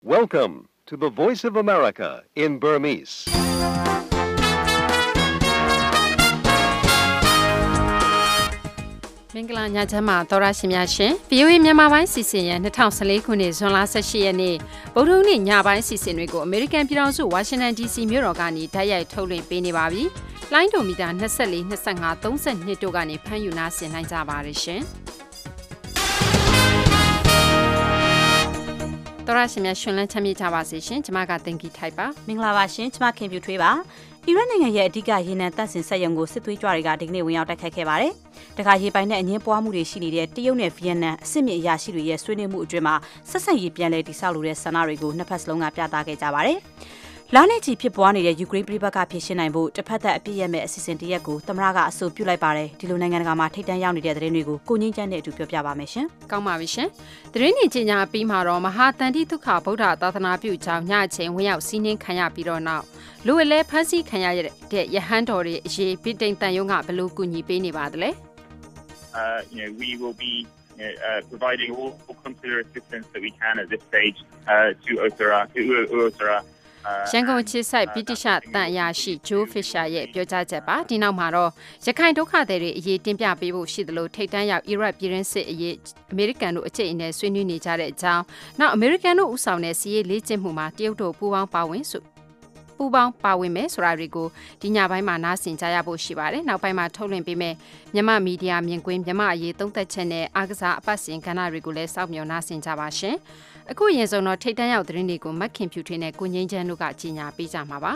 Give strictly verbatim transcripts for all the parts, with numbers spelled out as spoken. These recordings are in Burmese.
Welcome to the Voice of America in Burmese. ။မင်္ဂလာညချမ်းပါသောရရှိများရှင် ဗီအိုအေ မြန်မာပိုင်းစီစဉ်ရ၂၀၁၄ခုနှစ်ဇွန်လ၁၈ရက်နေ့ဗုဒ္ဓဟူးနေ့ညပိုင်းစီစဉ်တွေကိုအမေရိကန်ပြည်ထောင်စုဝါရှင်တန် ဒီ စီ မြို့တော်ကနေတိုက်ရိုက်ထုတ်လွှင့်ပေးနေပါပြီ။လိုင်းဒိုမီတာ၂၄ ၂၅ ၃၂တို့ကနေဖမ်းယူနာဆင်နိုင်ကြပါရရှင်။သောရရှိများရှင်လန်းချမ်းမြေ့ကြပါစေရှင်။ကျွန်မကတင်ကီထိုက်ပါ။မင်္ဂလာပါရှင်။ကျွန်မခင်ပြူထွေးပါ။အီရတ်နိုင်ငံရဲ့အဓိကရေနံတပ်ဆင်စက်ရုံကိုစစ်သွေးကြွတွေကဒီကနေ့ဝင်ရောက်တိုက်ခိုက်ခဲ့ပါတယ်။တခါရေပိုင်နဲ့အငင်းပွားမှုတွေရှိနေတဲ့တရုတ်နဲ့ဗီယက်နမ်အစစ်မြစ်အရာရှိတွေရဲ့ဆွေးနွေးမှုအတွင်းမှာဆက်ဆံရေးပြန်လည်တည်ဆောက်လိုတဲ့ဆန္ဒတွေကိုနှစ်ဖက်စလုံးကပြသခဲ့ကြပါတယ်။လာနေချီဖြစ်ပွားနေတဲ့ယူကရိန်းပြည်ပကဖြစ်ရှင်းနိုင်ဖို့တစ်ဖက်သက်အပြစ်ရမဲ့အစီအစဉ်တရက်ကိုသမ္မတကအဆိုပြုလိုက်ပါတယ်ဒီလိုနိုင်ငံတကာမှာထိပ်တန်းရောက်နေတဲ့သတင်းတွေကိုကိုငင်းချမ်းနဲ့အတူပြောပြပါမယ်ရှင်။ကောင်းပါပြီရှင်။သတင်းတွေကြီးညာပြီးမှတော့မဟာတန်တိဒုက္ခဗုဒ္ဓသာသနာပြုကြောင်းညအချိန်ဝင်ရောက်စီးနှင်းခံရပြီးတော့နောက်လူအလဲဖမ်းဆီးခံရတဲ့ရဟန်းတော်တွေအရေးဗြိတိန်တန်ယုံကဘယ်လိုကူညီပေးနေပါသလဲ။ Uh, you know, we will be you know, uh, providing all, all consular assistance that we can at this stage uh, to Osara, to Osara. ရန်ကုန်ချစ်ဆိုင်ဗြိတိရှတန်အရာရှိဂျိုးဖစ်ရှာရဲ့ပြောကြားချက်ပါဒီနောက်မှာတော့ရခိုင်ဒုက္ခသည်တွေအရေးတင်ပြပေးဖို့ရှိသလိုထိတ်တန်းရောက်အီရတ်ပြည်ရင်းစစ်အရေးအမေရိကန်တို့အကျိတ်အနယ်ဆွေးနွေးနေကြတဲ့အကြောင်းနောက်အမေရိကန်တို့ဦးဆောင်တဲ့စီးရေးလေ့ကျင့်မှုမှာတရုတ်တို့ပူးပေါင်းပါဝင်ဆိုပူပေါင်းပါဝင်မယ်ဆိုတာတွေကိုဒီညပိုင်းမှာနားဆင်ကြရဖို့ရှိပါတယ်နောက်ပိုင်းမှာထုတ်လွှင့်ပေးမယ်မြန်မာမီဒီယာမြင်ကွင်းမြန်မာအရေးသုံးသက်ချက်နဲ့အားကစားအပတ်စဉ်ကဏ္ဍတွေကိုလည်းစောင့်မျှော်နားဆင်ကြပါရှင်အခုရင်ဆုံးတော့ထိတ်တန်းရောက်သတင်းတွေကိုမက်ခင်ဖြူထွေးနဲ့ကိုငင်းချမ်းတို့ကကြီးညာပေးကြမှာပါ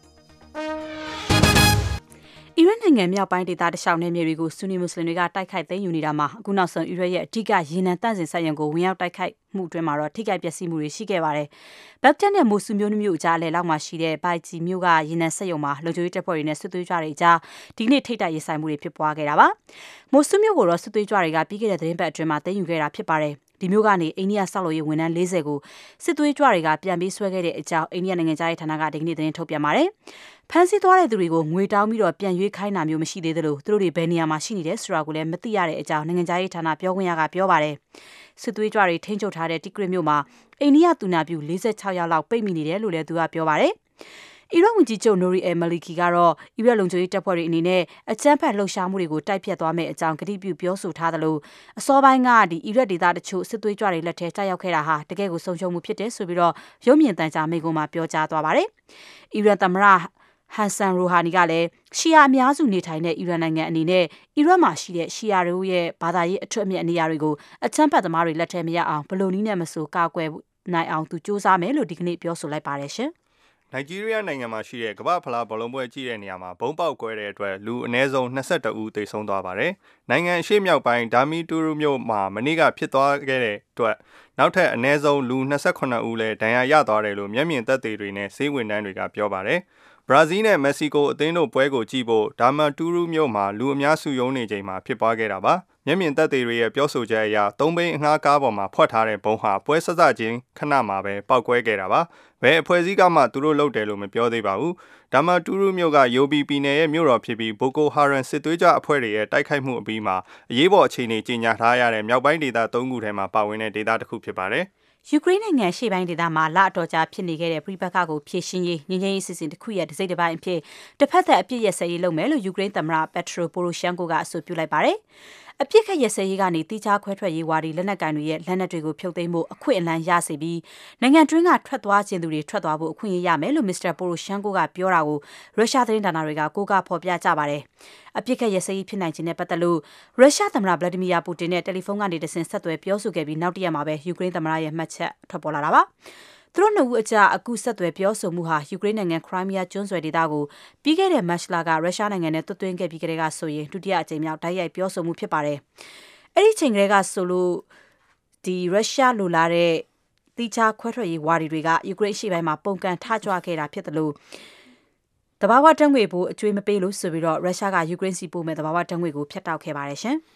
အီရတ်နိုင်ငံမြောက်ပိုင်းဒေသတလျှောက်နယ်မြေတွေကိုဆူနီမွတ်စလင်တွေကတိုက်ခိုက်သိမ်းယူနေတာမှာအခုနောက်ဆုံးအီရတ်ရဲ့အဓိကရေနံတန့်စင်စက်ရုံကိုဝင်ရောက်တိုက်ခိုက်မှုအတွင်းမှာတော့ထိခိုက်ပျက်စီးမှုတွေရှိခဲ့ပါတယ်။ဘက်ဂဒက်နဲ့မိုဆူမြို့မျိုးအကြားလဲလောက်မှာရှိတဲ့ဘိုက်ဂျီမြို့ကရေနံစက်ရုံမှာလုံခြုံရေးတပ်ဖွဲ့တွေနဲ့စစ်သွေးကြွတွေအကြားဒီကနေ့ထိတ်တိုက်ရေးဆိုင်မှုတွေဖြစ်ပွားခဲ့တာပါ။မိုဆူမြို့ကိုတော့စစ်သွေးကြွတွေကပြီးခဲ့တဲ့သတင်းပတ်အတွင်းမှာသိမ်းယူခဲ့တာဖြစ်ပါတယ်။ဒီမျိုးကနေအိန္ဒိယဆောက်လုပ်ရေးဝန်ထမ်း၄၀ကိုစစ်သွေးကြွတွေကပြန်ပြီးဆွဲခဲ့တဲ့အကြောင်းအိန္ဒိယနိုင်ငံသားရေးဌာနကဒီကနေ့သတင်းထုတ်ပြန်ပါတယ်။ဖမ်းဆီးသွားတဲ့သူတွေကိုငွေတောင်းပြီးတော့ပြန်ရွေးခိုင်းတာမျိုးမရှိသေးသလိုသူတို့တွေဘယ်နေရာမှာရှိနေတယ်ဆိုတာကိုလည်းမသိရတဲ့အကြောင်းနိုင်ငံသားရေးဌာနပြောခွင့်ရကပြောပါတယ်။စစ်သွေးကြွတွေထိန်းချုပ်ထားတဲ့တိဂရစ်မြို့မှာအိန္ဒိယသူနာပြု၄၆ယောက်လောက်ပိတ်မိနေတယ်လို့လည်းသူကပြောပါတယ်။အီရတ်ဝန်ကြီးချုပ်နိုရီအယ်မလီကီကတော့အီရတ်လုံခြုံရေးတပ်ဖွဲ့တွေအနေနဲ့အကြမ်းဖက်လှုပ်ရှားမှုတွေကိုတိုက်ဖြတ်သွားမယ့်အကြောင်းကတိပြုပြောဆိုထားသလိုအစောပိုင်းကဒီအီရတ်ဒေသတချို့စစ်သွေးကြွတွေလက်ထဲကျရောက်ခဲ့တာဟာတကယ်ကိုဆုံးရှုံးမှုဖြစ်တယ်ဆိုပြီးတော့ရုပ်မြင်သံကြားမိန့်ခွန်းမှာပြောကြားသွားပါတယ်။အီရတ်သမ္မတဟန်ဆန်ရိုဟာနီကလည်းရှီယာအများစုနေထိုင်တဲ့အီရတ်နိုင်ငံအနေနဲ့အီရတ်မှာရှိတဲ့ရှီယာတို့ရဲ့ဘာသာရေးအထွတ်အမြတ်နေရာတွေကိုအကြမ်းဖက်သမားတွေလက်ထဲမရအောင်ဘယ်လိုနည်းနဲ့မဆိုကာကွယ်နိုင်အောင်သူစ조사မယ်လို့ဒီကနေ့ပြောဆိုလိုက်ပါတယ်ရှင်။နိုင်ဂျီးရီးယားနိုင်ငံမှာရှိတဲ့ကမ္ဘာ့ဖလားဘောလုံးပွဲကြည့်တဲ့နေရာမှာဘုံပေါက်ကွဲတဲ့အတွက်လူအနည်းဆုံး၂၁ဦးသေဆုံးသွားပါတယ်။နိုင်ငံအရှေ့မြောက်ပိုင်းဒါမီတူရူမြို့မှာမနေ့ကဖြစ်သွားခဲ့တဲ့အတွက်နောက်ထပ်အနည်းဆုံးလူ၂၈ဦးလည်းဒဏ်ရာရသွားတယ်လို့မျက်မြင်သက်သေတွေနဲ့ဆေးဝန်ထမ်းတွေကပြောပါတယ်။ဘရာဇီးနဲ့မက္ကဆီကိုအသင်းတို့ပွဲကိုကြည့်ဖို့ဒါမာတူရူမြို့မှာလူအများစုယုံနေချိန်မှာဖြစ်ပွားခဲ့တာပါ။မျက်မြင်သက်သေတွေရဲ့ပြောဆိုချက်အရသုံးဘိန်းအငှားကားပေါ်မှာဖွက်ထားတဲ့ဘုံဟာပွဲဆက်စချင်းခဏမှာပဲပောက်ကွဲခဲ့တာပါ။ဘယ်အဖွဲ့အစည်းကမှသူတို့လုပ်တယ်လို့မပြောသေးပါဘူး။ဒါမာတူရူမြို့ကယိုဘီပီနယ်ရဲ့မြို့တော်ဖြစ်ပြီးဘိုကိုဟာရန်စစ်သွေးကြအဖွဲ့တွေရဲ့တိုက်ခိုက်မှုအပြီးမှာအရေးပေါ်အခြေအနေကြီးညာထားရတဲ့မြောက်ပိုင်းဒေသသုံးခုထဲမှာပါဝင်တဲ့ဒေသတစ်ခုဖြစ်ပါတယ်။ယူကရိန်းနိုင်ငံရှေ့ပိုင်းဒေသမှာလအတော်ကြာဖြစ်နေခဲ့တဲ့ပြည်ပခါကိုဖြည့်ရှင်းရေးငြိမ်းချမ်းရေးစီစဉ်တစ်ခုရဲ့တစ်စိတ်တစ်ပိုင်းအဖြစ်တစ်ဖက်သက်အပြစ်ရစရေးလုပ်မယ်လို့ယူကရိန်းသမ္မတပက်ထရိုပိုရိုရှန်ကိုကအဆိုပြုလိုက်ပါတယ်။အပြစ်ခတ်ရစရေးကနေတိကျခွဲထွက်ရေးဝါဒီလက်နက်ကန်တွေရဲ့လက်နက်တွေကိုဖြုတ်သိမ်းဖို့အခွင့်အလမ်းရစေပြီးနိုင်ငံတွင်းကထွက်သွားခြင်းသူတွေထွက်သွားဖို့အခွင့်အရေးရမယ်လို့မစ္စတာပိုရိုရှန်ကိုကပြောတာကိုရုရှားသတင်းဌာနတွေကကိုးကားဖော်ပြကြပါတယ်။အပြစ်ခတ်ရစရေးဖြစ်နိုင်ခြင်းနဲ့ပတ်သက်လို့ရုရှားသမ္မတဗလာဒီမီယာပူတင်နဲ့တယ်လီဖုန်းကနေတဆင့်ဆက်သွယ်ပြောဆိုခဲ့ပြီးနောက်တရက်မှာပဲယူကရိန်းသမ္မတရဲ့မှတ်ချက်ထွက်ပေါ်လာတာပါ။သူတို့နှစ်ဦးအကြားအခုဆက်သွယ်ပြောဆိုမှုဟာယူကရိန်းနိုင်ငံခရိုင်းမီးယားကျွန်းဆွယ်ဒေသကိုပြီးခဲ့တဲ့မတ်လကရုရှားနိုင်ငံနဲ့တွတ်သွင်းခဲ့ပြီးကတည်းကဆိုရင်ဒုတိယအကြိမ်မြောက်တိုက်ရိုက်ပြောဆိုမှုဖြစ်ပါတယ်။အဲ့ဒီချိန်ကလေးကဆိုလို့ဒီရုရှားလိုလာတဲ့တိကျခွဲထွက်ရေးဝါဒီတွေကယူကရိန်းရှေ့ပိုင်းမှာပုံကန်ထကြွခဲ့တာဖြစ်တယ်လို့တဘာဝတံငွေဖို့အကျွေးမပေးလို့ဆိုပြီးတော့ရုရှားကယူကရိန်းစီပို့မဲ့တဘာဝတံငွေကိုဖျက်တောက်ခဲ့ပါတယ်ရှင်။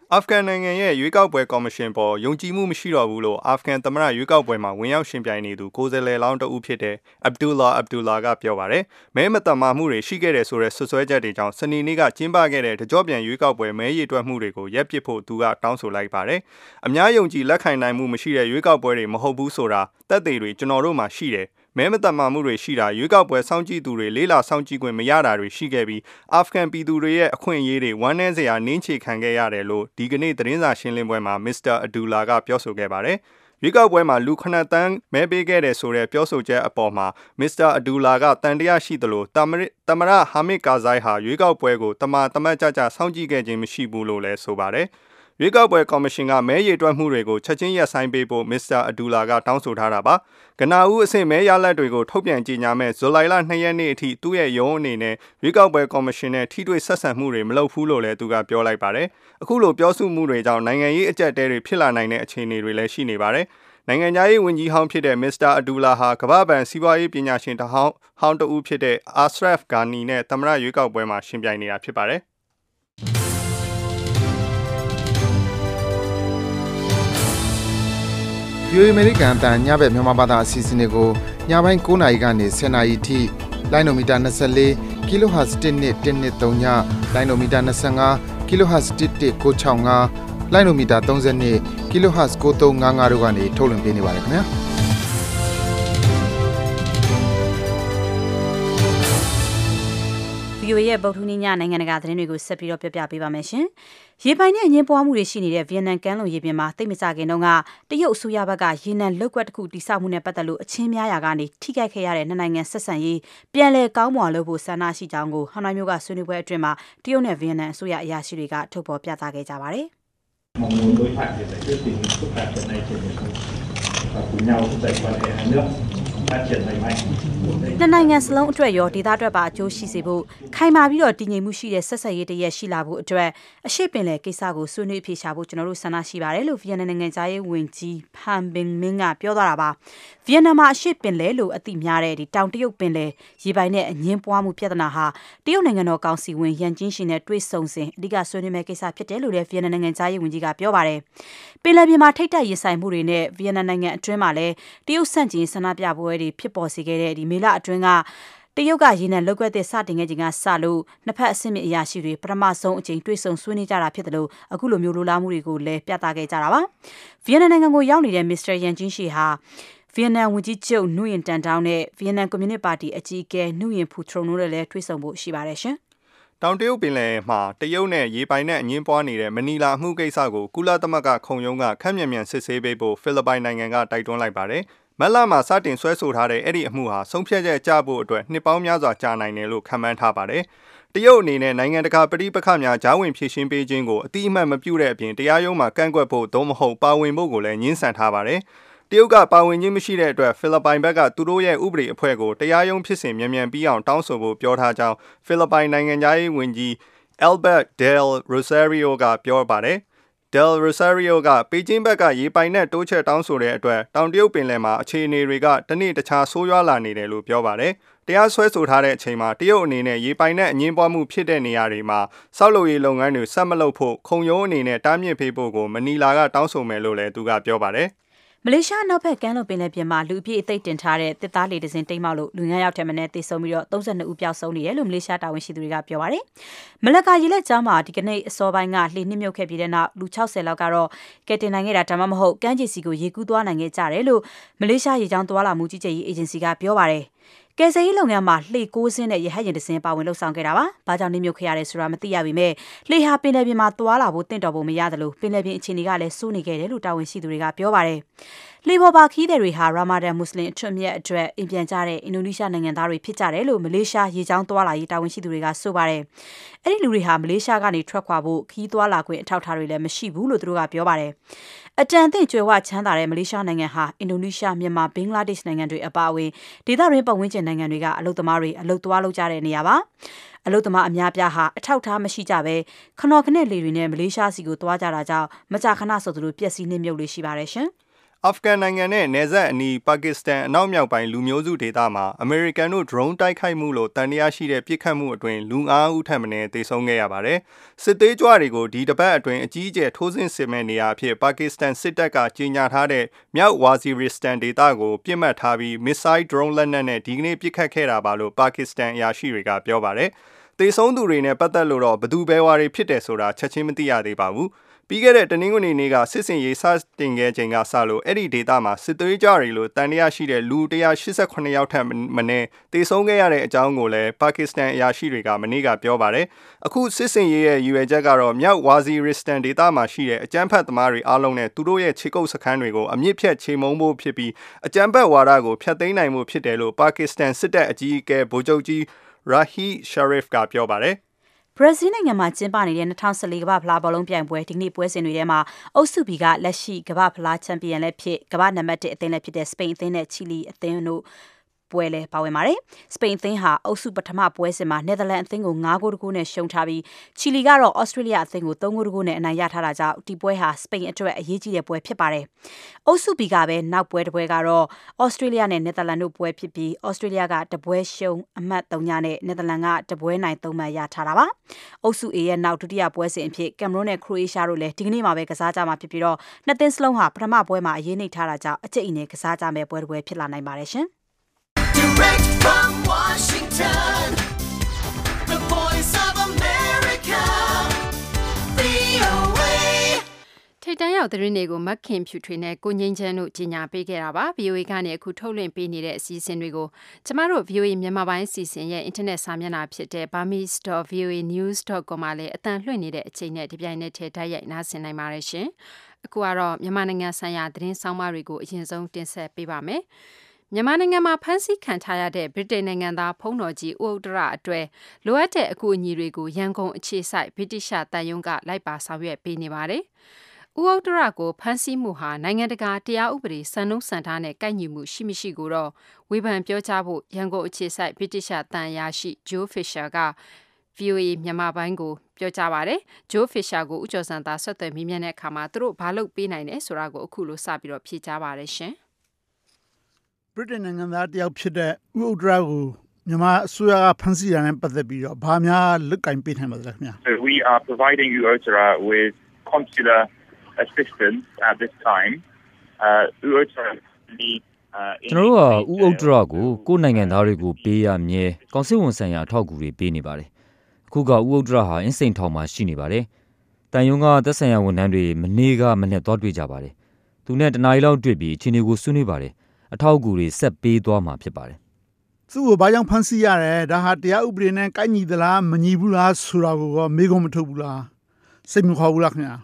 အာဖဂန်နိုင်ငံရဲ့ရွေးကောက်ပွဲကော်မရှင်ပေါ်ယုံကြည်မှုမရှိတော့ဘူးလို့အာဖဂန်သမ္မတရွေးကောက်ပွဲမှာဝင်ရောက်ရှင်ပြိုင်နေသူကိုယ်စားလှယ်လောင်းတဦးဖြစ်တဲ့အဗ်ဒူလာအဗ်ဒူလာကပြောပါတယ်။မဲမတမာမှုတွေရှိခဲ့တဲ့ဆိုတဲ့ဆွဆွဲချက်တွေကြောင့်စနေနေ့ကကျင်းပခဲ့တဲ့တကြောပြန်ရွေးကောက်ပွဲမဲရည်တွက်မှုတွေကိုရပ်ပစ်ဖို့သူကတောင်းဆိုလိုက်ပါတယ်။အများယုံကြည်လက်ခံနိုင်မှုမရှိတဲ့ရွေးကောက်ပွဲတွေမဟုတ်ဘူးဆိုတာသက်သေတွေကျွန်တော်တို့မှာရှိတယ်။မဲမတမာမှုတွေရှိတာရွေးကောက်ပွဲစောင့်ကြည့်သူတွေလေးလာစောင့်ကြည့်ခွင့်မရတာတွေရှိခဲ့ပြီးအာဖဂန်ပြည်သူတွေရဲ့အခွင့်အရေးတွေဝမ်းနည်းစရာနင်းချေခံခဲ့ရတယ်လို့ဒီကနေ့သတင်းစာရှင်းလင်းပွဲမှာမစ္စတာအဒူလာကပြောဆိုခဲ့ပါတယ်။ရွေးကောက်ပွဲမှာလူခုနှစ်တန်းမဲပေးခဲ့တဲ့ဆိုတဲ့ပြောဆိုချက်အပေါ်မှာမစ္စတာအဒူလာကတန်တရားရှိသလိုတမရတမရဟာမစ်ကာဇိုင်ဟာရွေးကောက်ပွဲကိုတမတမတ်ကြကြစောင့်ကြည့်ခဲ့ခြင်းမရှိဘူးလို့လည်းဆိုပါတယ်။ရွေးကောက်ပွဲကော်မရှင်ကမဲရည်တွက်မှုတွေကိုချက်ချင်းရပ်ဆိုင်းပေးဖို့မစ္စတာအဒူလာကတောင်းဆိုထားတာပါ။ကနာဦးအဆင့်မဲရလဒ်တွေကိုထုတ်ပြန်ကြေညာမဲ့ဇူလိုင်လနှစ်ရက်နေ့အထိသူ့ရဲ့ရုံးအနေနဲ့ရွေးကောက်ပွဲကော်မရှင်နဲ့ထိတွေ့ဆက်ဆံမှုတွေမလုပ်ဘူးလို့လည်းသူကပြောလိုက်ပါတယ်။အခုလိုပြောဆိုမှုတွေကြောင့်နိုင်ငံရေးအကျပ်တဲတွေဖြစ်လာနိုင်တဲ့အခြေအနေတွေလည်းရှိနေပါတယ်။နိုင်ငံသားရေးဝန်ကြီးဟောင်းဖြစ်တဲ့မစ္စတာအဒူလာဟာကမ္ဘာ့ဘဏ်စီးပွားရေးပညာရှင်တဟောင်းဟောင်းတဦးဖြစ်တဲ့အာစရဖ်ဂါနီနဲ့သမ္မတရွေးကောက်ပွဲမှာရှင်ပြိုင်နေတာဖြစ်ပါတယ်။ဗီအိုအေ American အတန်ညဘက်မြန်မာဘာသာအစီအစဉ်တွေကိုညပိုင်း၉နာရီကနေ၁၀နာရီထိလိုင်းနိုမီတာ၂၄ kilohertz တစ်နှစ်တစ်နှစ်သုံးညလိုင်းနိုမီတာ၂၅ kilohertz တစ်တစ်ကို၆၅လိုင်းနိုမီတာ၃၂ kilohertz ကို၃၅၅တို့ကနေထုတ်လွှင့်ပေးနေပါတယ်ခင်ဗျာဗီအိုအေရဲ့ဗုဒ္ဓဟူးနေ့ညနိုင်ငံတကာသတင်းတွေကိုဆက်ပြီးတော့ပြပြပေးပါမယ်ရှင်။ရေပိုင်နဲ့အငင်းပွားမှုတွေရှိနေတဲ့ဗီယက်နမ်ကမ်းလွန်ရေပြင်မှာတိတ်မကြခင်တုန်းကတရုတ်အစိုးရဘက်ကရေနံလုတ်ကွက်တစ်ခုတိစောက်မှုနဲ့ပတ်သက်လို့အချင်းများရာကနေထိခိုက်ခဲ့ရတဲ့နှစ်နိုင်ငံဆက်ဆံရေးပြန်လည်ကောင်းမွန်လုပ်ဖို့ဆန္ဒရှိကြောင်းကိုဟန်နွိုင်းမြို့ကဆွေးနွေးပွဲအတွင်းမှာတရုတ်နဲ့ဗီယက်နမ်အစိုးရအရာရှိတွေကထုတ်ဖော်ပြသခဲ့ကြပါတယ်။ Mong muốn đối thoại để giải quyết tình hình phức tạp hiện nay trên biển Đông và cùng nhau thúc đẩy quan hệ hai nước phát triển lành mạnh. နှစ်နိုင်ငံစလုံးအတွက်ရောဒေသအတွက်ပါအကျိုးရှိစေဖို့ခိုင်မာပြီးတော့တည်ငြိမ်မှုရှိတဲ့ဆက်ဆံရေးတရက်ရှိလာဖို့အတွက်အရှိပင်လေကိစ္စကိုဆွေးနွေးဖြေရှာဖို့ကျွန်တော်တို့ဆန္ဒရှိပါတယ်လို့ဗီယက်နမ်နိုင်ငံသားရေးဝန်ကြီးဖန်ဘင်မင်းကပြောသွားတာပါဗီယက်နမ်မှာအရှိပင်လေလို့အသိများတဲ့ဒီတောင်တရုတ်ပင်လေရေပိုင်နဲ့အငင်းပွားမှုပြဿနာဟာတရုတ်နိုင်ငံတော်ကောင်စီဝင်ရန်ကျင်းရှင်နဲ့တွေ့ဆုံစဉ်အဓိကဆွေးနွေးမယ့်ကိစ္စဖြစ်တယ်လို့လည်းဗီယက်နမ်နိုင်ငံသားရေးဝန်ကြီးကပြောပါတယ်ပင်လယ်ပြင်မှာထိတ်တက်ရင်ဆိုင်မှုတွေနဲ့ဗီယက်နမ်နိုင်ငံအတွင်းမှာလည်းတရုတ်ဆန့်ကျင်ဆန္ဒပြပွဲတွေဖြစ်ပေါ်စေခဲ့တဲ့ဒီမေလအတွင်းကတရုတ်ကရေနံလောက်ကွက်တဲ့စတင်ခဲ့ခြင်းကစလို့နှစ်ဖက်အဆင့်မြင့်အရာရှိတွေပထမဆုံးအကြိမ်တွေ့ဆုံဆွေးနွေးကြတာဖြစ်တယ်လို့အခုလိုမျိုးလိုလားမှုတွေကိုလည်းပြသခဲ့ကြတာပါဗီယက်နမ်နိုင်ငံကိုရောက်နေတဲ့မစ္စတာယန်ဂျင်းရှီဟာဗီယက်နမ်ဝန်ကြီးချုပ်နူယင်တန်တောင်းနဲ့ဗီယက်နမ်ကွန်မြူနစ်ပါတီအကြီးအကဲနူယင်ဖူထရုံတို့လည်းတွေ့ဆုံဖို့ရှိပါတယ်ရှင်တောင်တရုတ်ပင်လယ်မှာတရုတ်နဲ့ရေပိုင်နဲ့အငင်းပွားနေတဲ့မနီလာမှုကိစ္စကိုကုလသမဂ္ဂခုံရုံးကခန့်မြန်မြန်စစ်ဆေးပေးဖို့ဖိလစ်ပိုင်နိုင်ငံကတိုက်တွန်းလိုက်ပါတယ်မက်လာမှာစတင်ဆွဲဆိုထားတဲ့အဲ့ဒီအမှုဟာဆုံးဖြတ်ချက်ကျဖို့အတွက်နှစ်ပေါင်းများစွာကြာနိုင်တယ်လို့ခန့်မှန်းထားပါတယ်။တရုတ်အနေနဲ့နိုင်ငံတကာပဋိပက္ခများဂျားဝင်ဖြည့်ရှင်းပေးခြင်းကိုအတိအမှတ်မပြုတဲ့အပြင်တရားရုံးမှာကန့်ကွက်ဖို့သို့မဟုတ်ပါဝင်ဖို့ကိုလည်းညှင်းဆန်ထားပါတယ်။တရုတ်ကပါဝင်ခြင်းမရှိတဲ့အတွက်ဖိလစ်ပိုင်ဘက်ကသူတို့ရဲ့ဥပဒေအဖွဲ့ကိုတရားရုံးဖြစ်စဉ်မြန်မြန်ပြီးအောင်တောင်းဆိုဖို့ပြောထားကြောင်းဖိလစ်ပိုင်နိုင်ငံသားရေးဝန်ကြီး Albert Del Rosario ကပြောပါတယ်။ Del Rosario ကပေကျင်းဘက်ကရေပိုင်နဲ့တိုးချက်တောင်းဆိုတဲ့အတွက်တောင်တရုတ်ပင်လယ်မှာအခြေအနေတွေကတနေ့တခြားဆိုးရွားလာနေတယ်လို့ပြောပါတယ်။တရားစွဲဆိုထားတဲ့အချိန်မှာတရုတ်အနေနဲ့ရေပိုင်နဲ့အငင်းပွားမှုဖြစ်တဲ့နေရာတွေမှာစောက်လုပ်ရေးလုပ်ငန်းတွေဆက်မလုပ်ဖို့ခုံရုံးအနေနဲ့တားမြစ်ပေးဖို့ကိုမနီလာကတောင်းဆိုမယ်လို့လည်းသူကပြောပါတယ်။မလေးရှားနောက်ဘက်ကမ်းလွန်ပင်လယ်ပြင်မှာလူအပြည့်အသိပ်တင်ထားတဲ့တစ်သားလေတစင်တိမ်မောက်လို့လူငယ်ယောက်ထက်မနည်းသေဆုံးပြီးတော့သုံးဆယ်နှစ်ဦးပျောက်ဆုံးနေတယ်လို့မလေးရှားတာဝန်ရှိသူတွေကပြောပါတယ်။မလကာရေလက်ကြားမှာဒီကနေ့အစောပိုင်းကလှေနှိမ့်မြုပ်ခဲ့ပြီးတဲ့နောက်လူ၆၀လောက်ကတော့ကယ်တင်နိုင်ခဲ့တာဒါမှမဟုတ်ကမ်းခြေစီကိုရေကူးသွားနိုင်ခဲ့ကြတယ်လို့မလေးရှားရေကြောင်းသွားလာမှုကြီးကြပ်ရေးအေဂျင်စီကပြောပါတယ်။ကယ်ဆယ်ရေးလုပ်ငန်းမှာလှေကိုးစင်းနဲ့ရဟတ်ယာဉ်တစ်စင်းပါဝင်လှုပ်ဆောင်ခဲ့တာပါ။ဘာကြောင့်နှိမ့်မြုပ်ခဲ့ရတယ်ဆိုတာမသိရပေမဲ့လှေဟာပင်လယ်ပြင်မှာသွားလာဖို့တင့်တော်ဖို့မရတယ်လို့ပင်လယ်ပြင်အခြေအနေကလည်းစိုးနေခဲ့တယ်လို့တာဝန်ရှိသူတွေကပြောပါတယ်။လှေပေါ်ပါခီးတဲ့တွေဟာရာမာဒန်မွတ်စလင်အထွတ်မြတ်အတွက်အင်ပြန်ကြတဲ့အင်ဒိုနီးရှားနိုင်ငံသားတွေဖြစ်ကြတယ်လို့မလေးရှားရေကြောင်းသွားလာရေးတာဝန်ရှိသူတွေကဆိုပါတယ်။အဲ့ဒီလူတွေဟာမလေးရှားကနေထွက်ခွာဖို့ခီးသွားလာခွင့်အထောက်အထားတွေလည်းမရှိဘူးလို့သူတို့ကပြောပါတယ်။အတန်အသင့်ကျွဲဝချမ်းသာတဲ့မလေးရှားနိုင်ငံဟာအင်ဒိုနီးရှားမြန်မာဘင်္ဂလားဒေ့ရှ်နိုင်ငံတွေအပါအဝင်ဒေသတွင်းပတ်ဝန်းကျင်နိုင်ငံတွေကအလုပ်သမားတွေအလုပ်သွားလုပ်ကြတဲ့နေရာပါအလုပ်သမားအများပြားဟာအထောက်အထားမရှိကြဘဲခနော်ခနဲ့လေတွေနဲ့မလေးရှားစီကိုသွားကြတာကြောင့်မကြာခဏဆိုသလိုပျက်စီးနှိမ့်မြုပ်လေးရှိပါတယ်ရှင်အာဖဂန်နိုင်ငံနဲ့နယ်စပ်အနီးပါကစ္စတန်အနောက်မြောက်ပိုင်းလူမျိုးစုဒေသမှာအမေရိကန်တို့ drone တိုက်ခိုက်မှုလို့တန်တရားရှိတဲ့ပစ်ခတ်မှုအတွင်းလူငါးဦးထပ်မံသေဆုံးခဲ့ရပါတယ်။စစ်သေးကြွတွေကိုဒီတစ်ပတ်အတွင်းအကြီးအကျယ်ထိုးစစ်ဆင်မဲ့နေရာအဖြစ်ပါကစ္စတန်စစ်တပ်ကကြေညာထားတဲ့မြောက်ဝါဇီရစ္စတန်ဒေသကိုပြစ်မှတ်ထားပြီး missile drone လက်နက်နဲ့ဒီကနေ့ပစ်ခတ်ခဲ့တာပါလို့ပါကစ္စတန်အရာရှိတွေကပြောပါတယ်။သေဆုံးသူတွေနဲ့ပတ်သက်လို့တော့ဘယ်သူဘယ်ဝါတွေဖြစ်တယ်ဆိုတာချက်ချင်းမသိရသေးပါဘူး။ပြီးခဲ့တဲ့တနင်္ဂနွေနေ့ကစစ်စင်ရေးစတင်ခဲ့ချိန်ကစလို့အဲ့ဒီဒေသမှာစစ်သွေးကြတွေလို့တန်တရားရှိတဲ့လူone hundred eighty-eightယောက်ထက်မနည်းတေဆုံးခဲ့ရတဲ့အကြောင်းကိုလည်းပါကစ္စတန်အရာရှိတွေကမနေ့ကပြောပါတယ်။အခုစစ်စင်ရေးရဲ့ရည်ရွယ်ချက်ကတော့မြောက်ဝါဇီရစ္စတန်ဒေသမှာရှိတဲ့အကြမ်းဖက်သမားတွေအားလုံးနဲ့သူတို့ရဲ့ခြေကုပ်စခန်းတွေကိုအမြင့်ဖြတ်ချေမှုန်းဖို့ဖြစ်ပြီးအကြမ်းဖက်ဝါဒကိုဖျက်သိမ်းနိုင်မှုဖြစ်တယ်လို့ပါကစ္စတန်စစ်တပ်အကြီးအကဲဗိုလ်ချုပ်ကြီးရာဟီရှာရစ်ကပြောပါတယ်။ဘရာဇီးနိုင်ငံမှာကျင်းပနေတဲ့twenty fourteenကမ္ဘာ့ဖလားဘောလုံးပြိုင်ပွဲဒီကနေ့ပွဲစဉ်တွေထဲမှာအုပ်စု B ကလက်ရှိကမ္ဘာ့ဖလားချန်ပီယံလည်းဖြစ်ကမ္ဘာ့နံပါတ်oneအသင်းလည်းဖြစ်တဲ့စပိန်အသင်းနဲ့ချီလီအသင်းတို့ပွဲလဲပါဝင်ပါတယ်။စပိန်အသင်းဟာအုပ်စုပထမပွဲစဉ်မှာနယ်သာလန်အသင်းကိုfive goal to zeroနဲ့ရှုံးထားပြီးချီလီကတော့ဩစတြေးလျအသင်းကိုthree goal to zeroနဲ့အနိုင်ရထားတာကြောင့်ဒီပွဲဟာစပိန်အတွက်အရေးကြီးတဲ့ပွဲဖြစ်ပါတယ်။အုပ်စု B ကပဲနောက်ပွဲတစ်ပွဲကတော့ဩစတြေးလျနဲ့နယ်သာလန်တို့ပွဲဖြစ်ပြီးဩစတြေးလျကတပွဲရှုံးအမှတ်threeနဲ့နယ်သာလန်ကတပွဲနိုင်threeမှတ်ရထားတာပါ။အုပ်စု A ရဲ့နောက်ဒုတိယပွဲစဉ်အဖြစ်ကင်မရွန်းနဲ့ခရိုအေးရှားတို့လည်းဒီကနေ့မှာပဲကစားကြမှာဖြစ်ပြီးတော့နှစ်သင်းစလုံးဟာပထမပွဲမှာအရေးနိမ့်ထားတာကြောင့်အကျိတ်အနယ်ကစားကြမယ့်ပွဲတစ်ပွဲဖြစ်လာနိုင်ပါတယ်ရှင်။ Direct from Washington, the voice of America, V O A. ထိပ်တန်းရောက်သတင်းတွေကိုမက်ခင်ဖြူထွေနဲ့ကိုငိမ့်ချမ်းတို့ကြီးညာပေးခဲ့တာပါ V O A ကနေအခုထုတ်လွှင့်ပေးနေတဲ့အစီအစဉ်တွေကိုကျမတို့ V O A မြန်မာပိုင်းအစီအစဉ်ရဲ့ internet စာမျက်နှာဖြစ်တဲ့ burmese dot v o a news dot com မှာလည်းအတန်လွှင့်နေတဲ့အချိန်နဲ့ဒီပြိုင်နဲ့ထည့်တိုက်ရိုက်နားဆင်နိုင်ပါတယ်ရှင်အခုကတော့မြန်မာနိုင်ငံဆိုင်ရာသတင်းဆောင်မတွေကိုအရင်ဆုံးတင်ဆက်ပေးပါမယ်မြန်မာနိုင်ငံမှာဖမ်းဆီးခံထားရတဲ့ဗြိတိန်နိုင်ငံသားဖုံးတော်ကြီးဦးဥတ္တရအတွက်လိုအပ်တဲ့အကူအညီတွေကိုရန်ကုန်အခြေစိုက်ဗြိတိရှတန်ယုံကလိုက်ပါဆောင်ရွက်ပေးနေပါတယ်။ဦးဥတ္တရကိုဖမ်းဆီးမှုဟာနိုင်ငံတကာတရားဥပဒေစံနှုန်းစံထားနဲ့ကိုက်ညီမှုရှိမရှိကိုတော့ဝေဖန်ပြောကြားဖို့ရန်ကုန်အခြေစိုက်ဗြိတိရှတန်ရာရှိဂျိုးဖစ်ရှာက V O A မြန်မာပိုင်းကိုပြောကြားပါတယ်။ဂျိုးဖစ်ရှာကိုဦးကျော်စံသားဆက်သွယ်မိမြန်းတဲ့အခါမှာသူတို့ဘာလုပ်ပေးနိုင်လဲဆိုတာကိုအခုလိုစပြီးတော့ဖြေကြားပါတယ်ရှင်။ဗြိတိန်နိုင်ငံသားတယောက်ဖြစ်တဲ့ဦးဥတ္တရကိုမြန်မာအစိုးရကဖမ်းဆီးတာနဲ့ပတ်သက်ပြီးတော့ဘာများလုပ်ကင်ပေးနိုင်ပါသလဲခင်ဗျာ So we are providing U O T R A with consular assistance at this time. Uh U O T R A ကျွန်တော်တို့ကဦးဥတ္တရကိုကိုယ်နိုင်ငံသားတွေကိုပေးရမြဲကောင်စစ်ဝန်ဆိုင်ရာအထောက်အကူတွေပေးနေပါတယ်။အခုကဦးဥတ္တရဟာအင်းစိန်ထောင်မှာရှိနေပါတယ်။တန်ယုံကသက်ဆိုင်ရာဝန်ထမ်းတွေမနေ့ကမနေ့သွားတွေ့ကြပါတယ်။သူနဲ့တနားရီလောက်တွေ့ပြီးချင်းတွေကိုဆွေးနွေးပါတယ်။အထောက်အကူတွေဆက်ပေးသွားမှာဖြစ်ပါတယ်။သူ့ကိုဘာကြောင့်ဖမ်းဆီးရတယ်ဒါဟာတရားဥပဒေနဲ့ကိုက်ညီသလားမညီဘူးလားဆိုတာကိုမေးခွန်းမထုတ်ဘူးလားစိတ်မခေါ်ဘူးလားခင်ဗျာ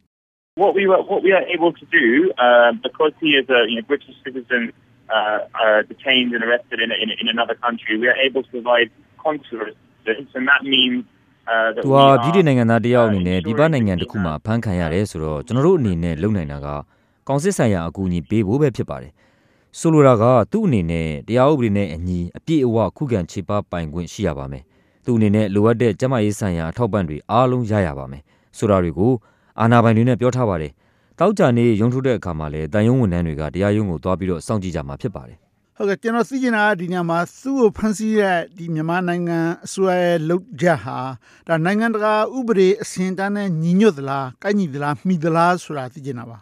What we were what we are able to do uh, because he is a you know, British citizen uh, uh, detained and arrested in, in in another country we are able to provide consular assistance and that means သူကပြည်ထောင်နိုင်ငံသားတယောက်အနေနဲ့ဒီပနိုင်ငံတစ်ခုမှာဖမ်းခံရတယ်ဆိုတော့ကျွန်တော်တို့အနေနဲ့လုပ်နိုင်တာကကောင်စစ်ဆိုင်ရာအကူအညီပေးဖို့ပဲဖြစ်ပါတယ်ဆိုလိုတာကသူ့အနေနဲ့တရားဥပဒေနဲ့အညီအပြည့်အဝခုခံခြေပပိုင်ခွင့်ရှိရပါမယ်သူအနေနဲ့လိုအပ်တဲ့ကျန်းမာရေးဆိုင်ရာအထောက်ပံ့တွေအားလုံးရရပါမယ်ဆိုတာတွေကိုအာဏာပိုင်တွေနဲ့ပြောထားပါတယ်တောက်ကြနေရုံထုတ်တဲ့အခါမှာလည်းတန်ယုံဝန်ထမ်းတွေကတရားရုံးကိုသွားပြီးတော့စောင့်ကြည့်ကြမှာဖြစ်ပါတယ်ဟုတ်ကဲ့ကျွန်တော်သိချင်တာကဒီညမှာသူ့ကိုဖမ်းဆီးတဲ့ဒီမြန်မာနိုင်ငံအစိုးရရဲ့လုပ်ချက်ဟာဒါနိုင်ငံတကာဥပဒေအဆင့်အတန်းနဲ့ညီညွတ်သလားကိုက်ညီသလားမှီသလားဆိုတာသိချင်တာပါ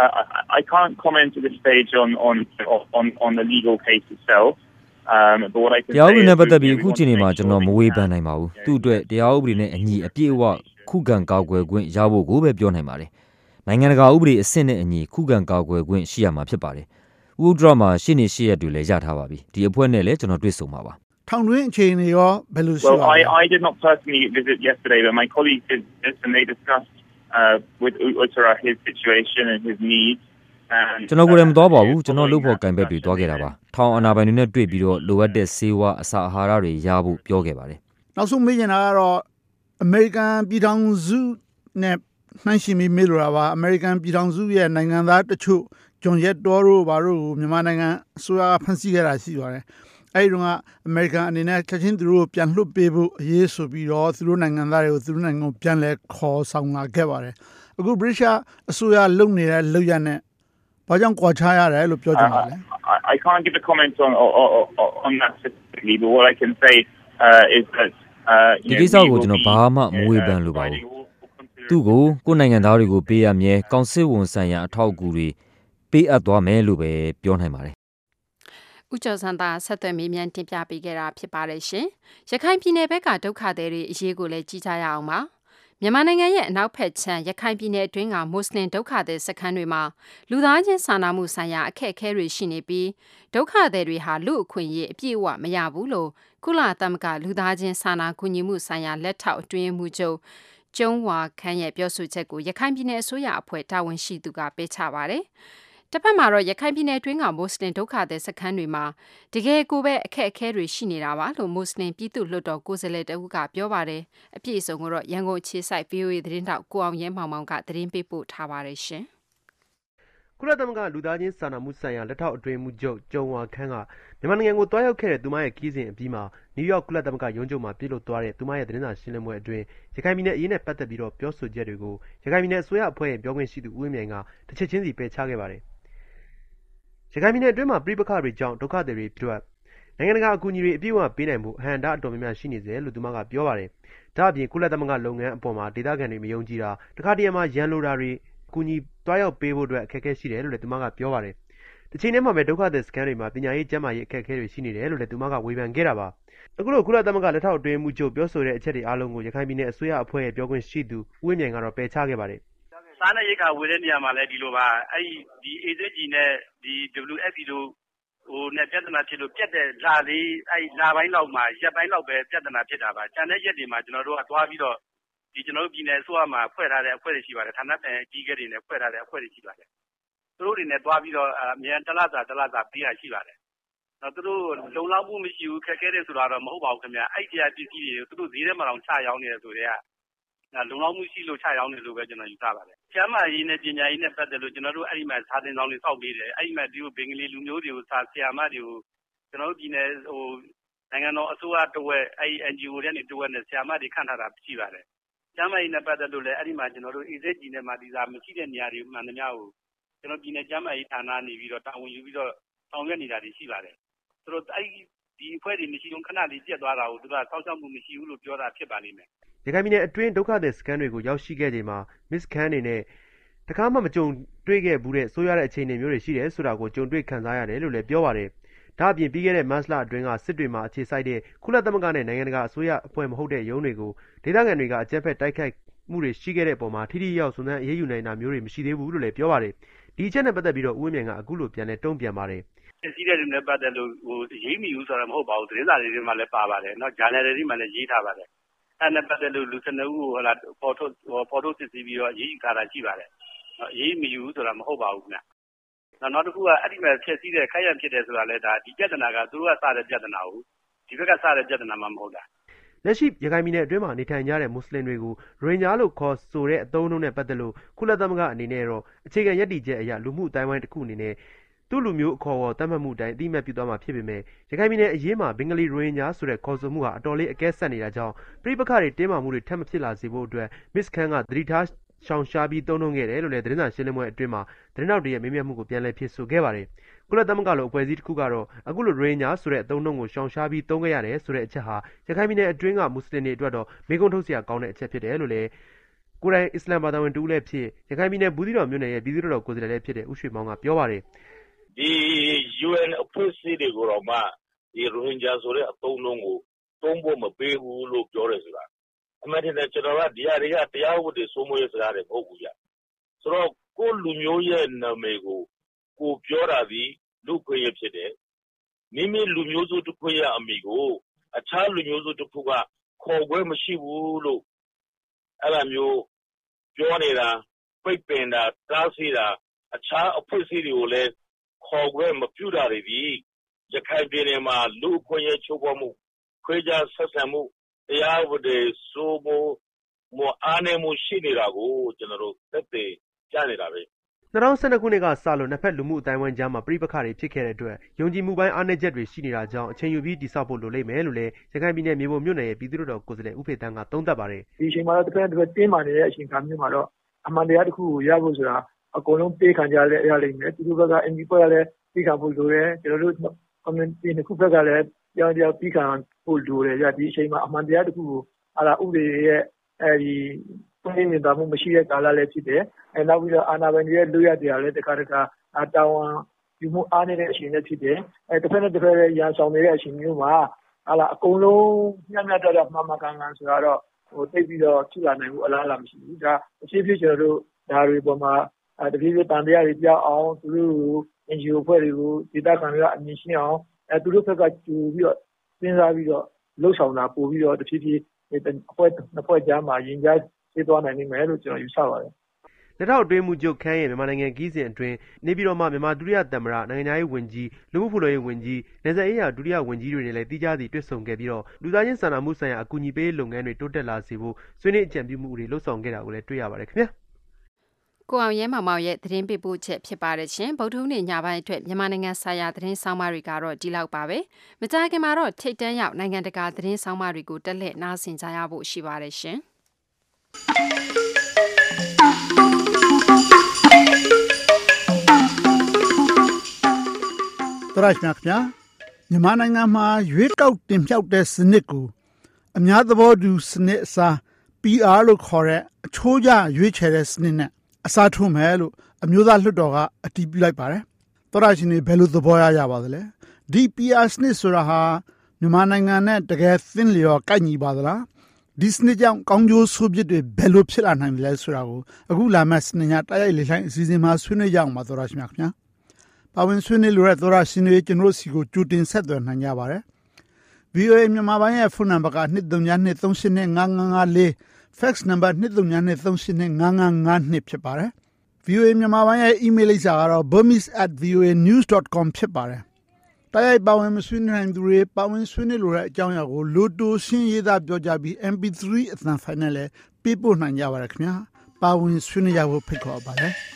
I can't comment at this stage on on on on the legal case itself um but what I can say တရားဥပဒေနဲ့ပတ်သက်ပြီးအခုချိန်နေမှာကျွန်တော်မဝေဖန်နိုင်ပါဘူးသူ့အတွက်တရားဥပဒေနဲ့အညီအပြည့်အဝခုခံကာကွယ်ခွင့်ရဖို့ကိုပဲပြောနိုင်ပါတယ်နိုင်ငံတကာဥပဒေအဆင့်နဲ့အညီခုခံကာကွယ်ခွင့်ရှိရမှာဖြစ်ပါတယ်ဥဒရမှာရှင်းနေရှင်းရတူလည်းရထားပါပြီဒီအဖွဲ့နဲ့လည်းကျွန်တော်တွေ့ဆုံပါပါထောင်တွင်းအခြေအနေရောဘယ်လိုရှိပါလဲ Well I I did not personally visit yesterday but my colleagues did and they discussed uh with Utara his situation and his needs and ကျွန်တော်ကိုယ်လည်းမသွားပါဘူးကျွန်တော်လုပ်ဖို့ကံဘက်တွေသွားခဲ့တာပါထောင်အာဏာပိုင်တွေနဲ့တွေ့ပြီးတော့လိုအပ်တဲ့ဆေးဝါးအစာအာဟာရတွေရဖို့ပြောခဲ့ပါတယ်နောက်ဆုံးမေးချင်တာကတော့အမေရိကန်ပြည်ထောင်စုနဲ့နှိုင်းယှဉ်ပြီးမေးလိုတာပါအမေရိကန်ပြည်ထောင်စုရဲ့နိုင်ငံသားတချို့ဂျွန်ရက်တော်တို့ဘာလို့မြန်မာနိုင်ငံအစိုးရဖမ်းဆီးခဲ့တာရှိပါတယ်အဲဒီတော့အမေရိကန်အနေနဲ့ချက်ချင်းသူတို့ပြန်လွှတ်ပေးဖို့အရေးဆိုပြီးတော့သူတို့နိုင်ငံသားတွေကိုသူတို့နိုင်ငံကိုပြန်လဲခေါ်ဆောင်လာခဲ့ပါတယ်အခု British အစိုးရလုပ်နေတဲ့လုပ်ရနဲ့ဘဘာကြောင့်ကွာခြားရတယ်လို့ပြောချင်ပါလဲ I, I can't give a comment on on, on that specifically, but what I can say uh, is that uh, ဒီကိစ္စကိုကျွန်တော်ဘာမှမဝေဖန်လိုပါဘူးသူ့ကိုကိုယ်နိုင်ငံသားတွေကိုပေးရမြဲကောင်စစ်ဝန်ဆိုင်ရာအထောက်အကူတွေပေးအပ်သွားမယ်လို့ပဲပြောနိုင်ပါတယ်ဦးကျော်စံသာဆက်သွယ်မေးမြန်းတင်ပြပေးခဲ့တာဖြစ်ပါတယ်ရှင်ရခိုင်ပြည်နယ်ဘက်ကဒုက္ခသည်တွေအရေးကိုလည်းကြီးကြရအောင်ပါမြန်မာနိုင်ငံရဲ့အနောက်ဘက်ခြမ်းရခိုင်ပြည်နယ်အတွင်းကမွတ်စလင်ဒုက္ခသည်စခန်းတွေမှာလူသားချင်းစာနာမှုဆိုင်ရာအခက်အခဲတွေရှိနေပြီးဒုက္ခသည်တွေဟာလူအခွင့်အရေးအပြည့်အဝမရဘူးလို့ကုလသမဂ္ဂလူသားချင်းစာနာကူညီမှုဆိုင်ရာလက်ထောက်အတွင်းမှုချုပ်ကျုံးဝါခန်းရဲ့ပြောဆိုချက်ကိုရခိုင်ပြည်နယ်အစိုးရအဖွဲ့တာဝန်ရှိသူကပေးချပါတယ်တစ်ဖက်မှာတော့ရခိုင်ပြည်နယ်အတွင်းကမွတ်စလင်ဒုက္ခသည်စခန်းတွေမှာတကယ်ကိုပဲအခက်အခဲတွေရှိနေတာပါလို့မွတ်စလင်ပြည်သူ့လွှတ်တော်ကိုယ်စားလှယ်တဦးကပြောပါတယ်အပြည့်အစုံကိုတော့ရန်ကုန်ခြေဆိုင် ဗီအိုအေ သတင်းတောက်ကိုအောင်ရဲမောင်မောင်ကသတင်းပေးပို့ထားပါတယ်ရှင်ကုလသမဂ္ဂလူသားချင်းစာနာမှုဆိုင်ရာလက်ထောက်အတွင်းမှုချုပ်ကျုံဝါခန်းကမြန်မာနိုင်ငံကိုတွားရောက်ခဲ့တဲ့သူမရဲ့ခီးစဉ်အပြီးမှာနယူးယောက်ကုလသမဂ္ဂရုံးချုပ်မှာပြုလုပ်သွားတဲ့သူမရဲ့သတင်းစာရှင်းလင်းပွဲအတွင်းရခိုင်ပြည်နယ်အရေးနဲ့ပတ်သက်ပြီးတော့ပြောဆိုချက်တွေကိုရခိုင်ပြည်နယ်အစိုးရအဖွဲ့ရဲ့ပြောခွင့်ရှိသူဦးဝင်းမြိုင်ကတစ်ချက်ချင်းစီပယ်ချခဲ့ပါတယ်ရခိုင်ပြည်နယ်အတွင်းမှာပြည်ပခါတွေကြောင့်ဒုက္ခသည်တွေအတွက်နိုင်ငံတကာအကူအညီတွေအပြည့်အဝပေးနိုင်မှုအဟံတာအတော်များများရှိနေစေလို့သူမကပြောပါတယ်။ဒါ့အပြင်ကုလသမဂ္ဂလုပ်ငန်းအပေါ်မှာဒေသခံတွေမယုံကြည်တာတခါတည်းမှာရန်လိုတာတွေအကူအညီတွားရောက်ပေးဖို့အတွက်အခက်အခဲရှိတယ်လို့လည်းသူမကပြောပါတယ်။တစ်ချိန်တည်းမှာပဲဒုက္ခသည်စခန်းတွေမှာပညာရေးကျန်းမာရေးအခက်အခဲတွေရှိနေတယ်လို့လည်းသူမကဝေဖန်ခဲ့တာပါ။အခုလိုကုလသမဂ္ဂလက်ထောက်အတွင်းမှုချုပ်ပြောဆိုတဲ့အချက်တွေအားလုံးကိုရခိုင်ပြည်နယ်အစိုးရအဖွဲ့ရဲ့ပြောခွင့်ရှိသူဦးဝင်းမြိုင်ကတော့ပယ်ချခဲ့ပါတယ်။စားနဲ့ရိတ်ခါဝေတဲ့နေရာမှာလည်းဒီလိုပါအဲ့ဒီအေးကြီးနဲ့ဒီ W F P တို့ဟိုနဲ့ပြဿနာဖြစ်လို့ပြတ်တဲ့လာလေးအဲ့လာပိုင်းလောက်မှာရက်ပိုင်းလောက်ပဲပြဿနာဖြစ်တာပါ။ကျန်တဲ့ရက်တွေမှာကျွန်တော်တို့ကသွားပြီးတော့ဒီကျွန်တော်တို့ပြည်နယ်အစိုးရမှာဖွဲ့ထားတဲ့အဖွဲ့တွေရှိပါတယ်။ဌာနဆိုင်အကြီးအကဲတွေနဲ့ဖွဲ့ထားတဲ့အဖွဲ့တွေရှိပါတယ်။သူတို့တွေနဲ့သွားပြီးတော့အမြန်တလစာတလစာပေးရရှိပါတယ်။နော်သူတို့လုံလောက်မှုမရှိဘူးခက်ခဲတယ်ဆိုတာတော့မဟုတ်ပါဘူးခင်ဗျာ။အဲ့ဒီအပစ္စည်းတွေသူတို့ဈေးထဲမှာတောင်ချရောင်းနေတယ်ဆိုတော့လုံလောက်မှုရှိလို့ချရောင်းနေလို့ပဲကျွန်တော်ယူဆပါတယ်။ကျမ်းမာရေးနဲ့ပညာရေးနဲ့ပတ်သက်လို့ကျွန်တော်တို့အဲ့ဒီမှာစာသင်ဆောင်တွေစောက်ပေးတယ်။အဲ့ဒီမှာဒီလိုဘင်္ဂလီလူမျိုးတွေကိုစာဆရာမတွေကိုကျွန်တော်တို့ပြည်နယ်ဟိုနိုင်ငံတော်အစိုးရတဝက်အဲ့ဒီ N G O တွေနဲ့တဝက်နဲ့ဆရာမတွေခန့်ထားတာရှိပါတယ်။ကျမ်းမာရေးနဲ့ပတ်သက်လို့လည်းအဲ့ဒီမှာကျွန်တော်တို့အေးစစ်ကြီးနဲ့မှာဒီစာမရှိတဲ့နေရာတွေမှန်သမျှကိုကျွန်တော်ပြည်နယ်ကျမ်းမာရေးဌာနနေပြီးတော့တာဝန်ယူပြီးတော့ဆောင်ရွက်နေတာတွေရှိပါတယ်။သူတို့အဲ့ဒီအဖွဲ့တွေမရှိဘူးခဏလေးပြတ်သွားတာကိုသူကစောင့်ရှောက်မှုမရှိဘူးလို့ပြောတာဖြစ်ပါလိမ့်မယ်။ရခိုင်ပြည်နယ်အတွင်းဒုက္ခသည်စခန်းတွေကိုရောက်ရှိခဲ့ချိန်မှာ Miss Khan အနေနဲ့တခါမှမကြုံတွေ့ခဲ့ဘူးတဲ့ဆိုရတဲ့အခြေအနေမျိုးတွေရှိတယ်ဆိုတာကိုကြုံတွေ့ခံစားရတယ်လို့လည်းပြောပါတယ်။ဒါ့အပြင်ပြီးခဲ့တဲ့မတ်လအတွင်းကစစ်တွေမှာအခြေစိုက်တဲ့ကုလသမဂ္ဂနဲ့နိုင်ငံတကာအစိုးရအဖွဲ့မဟုတ်တဲ့ရုံးတွေကိုဒေသခံတွေကအကြမ်းဖက်တိုက်ခိုက်မှုတွေရှိခဲ့တဲ့အပေါ်မှာထိထိရောက်စုံစမ်းအရေးယူနိုင်တာမျိုးတွေမရှိသေးဘူးလို့လည်းပြောပါတယ်။ဒီအချက်နဲ့ပတ်သက်ပြီးတော့ဦးဝင်းမြိုင်ကအခုလိုပြန်လဲတုံ့ပြန်ပါတယ်။စီးတဲ့လူနဲ့ပတ်သက်လို့ဟိုရေးမိဘူးဆိုတာမဟုတ်ပါဘူးသတင်းစာတွေထဲမှာလည်းပါပါတယ်။နော်ဂျာနယ်တွေမှာလည်းရေးထားပါတယ်။အဲ့နဲ့ပတ်သက်လို့လူစနဦးကိုဟလာပေါ်ထုတ်ပေါ်ထုတ်စစ်စီပြီးတော့ရေးယူထားတာရှိပါတယ်။နော်ရေးမိဘူးဆိုတာမဟုတ်ပါဘူးခင်ဗျ။နောက်နောက်တစ်ခုကအဲ့ဒီမှာဖြစ်စည်းတဲ့ခိုင်ရန်ဖြစ်တယ်ဆိုတာလည်းဒါဒီပြဿနာကသူတို့ကစတဲ့ပြဿနာကိုဒီဘက်ကစတဲ့ပြဿနာမှမဟုတ်တာ။လက်ရှိရခိုင်ပြည်နယ်အတွင်းမှာနေထိုင်ကြတဲ့မွတ်စလင်တွေကိုရိုဟင်ဂျာလို့ခေါ်ဆိုတဲ့အသုံးအနှုန်းနဲ့ပတ်သက်လို့ကုလသမဂ္ဂအနေနဲ့တော့အခြေခံရည်တည်ချက်အရလူမှုအတိုင်းဝိုင်းတစ်ခုအနေနဲ့သူ့လူမျိုးအခေါ်အဝေါ်တတ်မှတ်မှုတိုင်းအတိအမှတ်ပြုသွားမှာဖြစ်ပေမဲ့ရခိုင်ပြည်နယ်အရေးမှာဘင်္ဂလီရိုဟင်ဂျာဆိုတဲ့ခေါ်ဆိုမှုဟာအတော်လေးအကဲဆက်နေတာကြောင့်ပြည်ပခါတွေတင်းမာမှုတွေထပ်မဖြစ်လာစေဖို့အတွက် Miss Khan ကသတိထားရှောင်ရှားပြီးသုံးနှုန်းခဲ့တယ်လို့လည်းသတင်းစာရှင်းလင်းပွဲအတွင်းမှာသတင်းတော်တွေရဲ့မေးမြန်းမှုကိုပြန်လည်ဖြေဆိုခဲ့ပါတယ်။ကုလသမဂ္ဂလိုအဖွဲ့အစည်းတစ်ခုကတော့အခုလိုရိုဟင်ဂျာဆိုတဲ့အသုံးအနှုန်းကိုရှောင်ရှားပြီးသုံးခဲ့ရတယ်ဆိုတဲ့အချက်ဟာရခိုင်ပြည်နယ်အတွင်းကမွတ်စလင်တွေအတွက်တော့မေးခွန်းထုတ်စရာကောင်းတဲ့အချက်ဖြစ်တယ်လို့လည်းကိုယ်တိုင်အစ္စလာမ်ဘာသာဝင်တူလည်းဖြစ်ရခိုင်ပြည်နယ်ဘူးသီးတော်မြို့နယ်ရဲ့ပြည်သူ့တော်ကိုယ်စားလှယ်လည်းဖြစ်တဲ့ဦးရွှေမောင်ကပြောပါတယ်။ဒီ U N အဖွဲ့အစည်းတွေကိုတော့မှဒီရိုဟင်ဂျာဆိုတဲ့အသုံးအနှုန်းကိုသုံးဖို့မပေးဘူးလို့ပြောတယ်ဆိုတာအမှန်တကယ်ကျွန်တော်ကဒီဟာတွေကတရားဥပဒေစိုးမိုးရေးစကားတွေမဟုတ်ဘူးကြ။ဆိုတော့ကိုယ်လူမျိုးရဲ့နာမည်ကိုကိုပြောတာဒီလူခွင့်ရဖြစ်တယ်။မိမိလူမျိုးစုတစ်ခုရဲ့အမိကိုအခြားလူမျိုးစုတစ်ခုကခေါ်ခွင့်မရှိဘူးလို့အဲ့လိုမျိုးပြောနေတာပိတ်ပင်တာတားဆီးတာအခြားအဖွဲ့အစည်းတွေကိုလည်းခေါ်ခွင့်မပြုတာတွေဒီရခိုင်ပြည်နယ်မှာလူခွင့်ရချိုးဖောက်မှုခွေးခြားဆက်ဆံမှုတရားဥပဒေစိုးမိုးမှုအားနည်းမှုရှိနေတာကိုကျွန်တော်တို့သက်သေပြနေတာပဲ၂၀၁၂ခုနှစ်ကစလို့နှစ်ဖက်လူမှုအတိုင်းဝိုင်းကြားမှာပြည်ပခါတွေဖြစ်ခဲ့တဲ့အတွက်ယုံကြည်မှုပိုင်းအားနည်းချက်တွေရှိနေတာကြောင့်အချိန်ယူပြီးတည်ဆောက်ဖို့လိုလိမ့်မယ်လို့လည်းရခိုင်ပြည်နယ်မြေပုံမြို့နယ်ရဲ့ပြည်သူ့တော်ကိုယ်စားလှယ်ဦးဖေတန်းကသုံးသပ်ပါတယ်ဒီအချိန်မှာတော့တစ်ဖက်တစ်ဖက်တင်းမာနေတဲ့အချိန်ခါမျိုးမှာတော့အမှန်တရားတစ်ခုကိုရဖို့ဆိုတာအကုန်လုံးပေးခံကြရလိမ့်မယ်သူတို့ဘက်က N G O ဘက်ကလည်းပေးခံဖို့လိုတယ်ကျွန်တော်တို့ community တစ်ခုဘက်ကလည်းကြောင်ကြောင်ပေးခံဖို့လိုတယ်ကြဒီအချိန်မှာအမှန်တရားတစ်ခုကိုဟာလာဥပဒေရဲ့အဲဒီပုံရင်းတာမှုမရှိတဲ့ကာလလည်းဖြစ်တယ်အဲနောက်ပြီးတော့အာဏာပိုင်တွေရဲ့လူရတရားလည်းတစ်ခါတစ်ခါတာဝန်ယူမှုအားနည်းတဲ့အချိန်လည်းဖြစ်တယ်အဲတစ်ဖက်နဲ့တစ်ဖက်ရဲ့ရန်ဆောင်နေတဲ့အချိန်မျိုးမှာဟာလာအကုန်လုံးညံ့ညံ့တတမှမကန်ကန်ဆိုတော့ဟိုတိတ်ပြီးတော့ဖြစ်လာနိုင်ဘူးအလားအလာမရှိဘူးဒါအဖြစ်ဖြစ်ကျွန်တော်တို့ဒါတွေပေါ်မှာတဖြည်းဖြည်းတန်တရားတွေပြောင်းအောင်သူတို့ N G O ဖွဲ့တွေကိုဒေသခံတွေကအမြင်ရှင်းအောင်အဲသူတို့ဘက်ကကြိုပြီးတော့စဉ်းစားပြီးတော့လှုပ်ဆောင်တာပို့ပြီးတော့တဖြည်းဖြည်းအဖွဲ့နှစ်ဖွဲ့ကြားမှာရင်ကြားသိသွားနိုင်မယ်လို့ကျွန်တော်ယူဆပါတယ်လက်ထောက်အတွင်းမှုချုပ်ခန်းရဲ့မြန်မာနိုင်ငံကီးစဉ်အတွင်းနေပြည်တော်မှာမြန်မာဒုတိယသမ္မတနိုင်ငံရေးဝန်ကြီးလူမှုဖွံ့ဖြိုးရေးဝန်ကြီးနယ်စပ်ရေးရာဒုတိယဝန်ကြီးတွေနဲ့လည်းတီးခြားစီတွေ့ဆုံခဲ့ပြီးတော့လူသားချင်းစာနာမှုဆိုင်ရာအကူအညီပေးလုပ်ငန်းတွေတိုးတက်လာစေဖို့ဆွေးနွေးအကြံပြုမှုတွေလှုပ်ဆောင်ခဲ့တာကိုလည်းတွေ့ရပါတယ်ခင်ဗျာကိုအောင်ရဲမောင်မောင်ရဲ့သတင်းပေးပို့ချက်ဖြစ်ပါတယ်ရှင်ဗုဒ္ဓဟူးနေ့ညပိုင်းအတွက်မြန်မာနိုင်ငံဆိုင်ရာသတင်းဆောင်မတွေကတော့ဒီလောက်ပါပဲမကြာခင်မှာတော့ထိတ်တန်းရောက်နိုင်ငံတကာသတင်းဆောင်မတွေကိုတက်လက်နားဆင်ကြရဖို့ရှိပါတယ်ရှင်တရရှိမြခင်မြန်မာနိုင်ငံမှာရွေးကောက်တင်မြှောက်တဲ့စနစ်ကိုအများသဘောတူစနစ်အစား P R လို့ခေါ်တဲ့အချိုးကျရွေးချယ်တဲ့စနစ်နဲ့အစားထိုးမယ်လို့အမျိုးသားလွှတ်တော်ကအတည်ပြုလိုက်ပါတယ်။သောရရှင်တွေဘယ်လိုသဘောရကြပါသလဲ။ဒီ P R စနစ်ဆိုတာဟာမြန်မာနိုင်ငံနဲ့တကယ်သင့်လျော်ကိုက်ညီပါသလား။ဒီစနစ်ကြောင့်ကောင်းကျိုးဆိုးပြစ်တွေဘယ်လိုဖြစ်လာနိုင်လဲဆိုတာကိုအခုလာမယ့်စနေညတိုက်ရိုက်လေလှိုင်းအစီအစဉ်မှာဆွေးနွေးကြအောင်ပါသောရရှင်ခင်ဗျာ။ပါဝင်ဆွေးနွေးလိုတဲ့သောရရှင်တွေကျွန်တော်စီကိုကြိုတင်ဆက်သွယ်နိုင်ကြပါတယ်။ V O A မြန်မာပိုင်းရဲ့ဖုန်းနံပါတ်ကtwo three two three three eight five five five four ဖက်စ်နံပါတ်two three two three three eight five five five twoဖြစ်ပါတယ်။ V O A မြန်မာပိုင်းရဲ့ email လိပ်စာကတော့ burmese at v o a news dot com ဖြစ်ပါတယ်။တိုက်ရိုက်ပါဝင်မဆွေးနွေးနိုင်သူတွေပါဝင်ဆွေးနွေးလိုတဲ့အကြောင်းအရာကိုလိုတိုရှင်းရေးသားပြောကြပြီး M P three အသံဖိုင်နဲ့လည်းပေးပို့နိုင်ကြပါတယ်ခင်ဗျာ။ပါဝင်ဆွေးနွေးကြဖို့ဖိတ်ခေါ်ပါတယ်။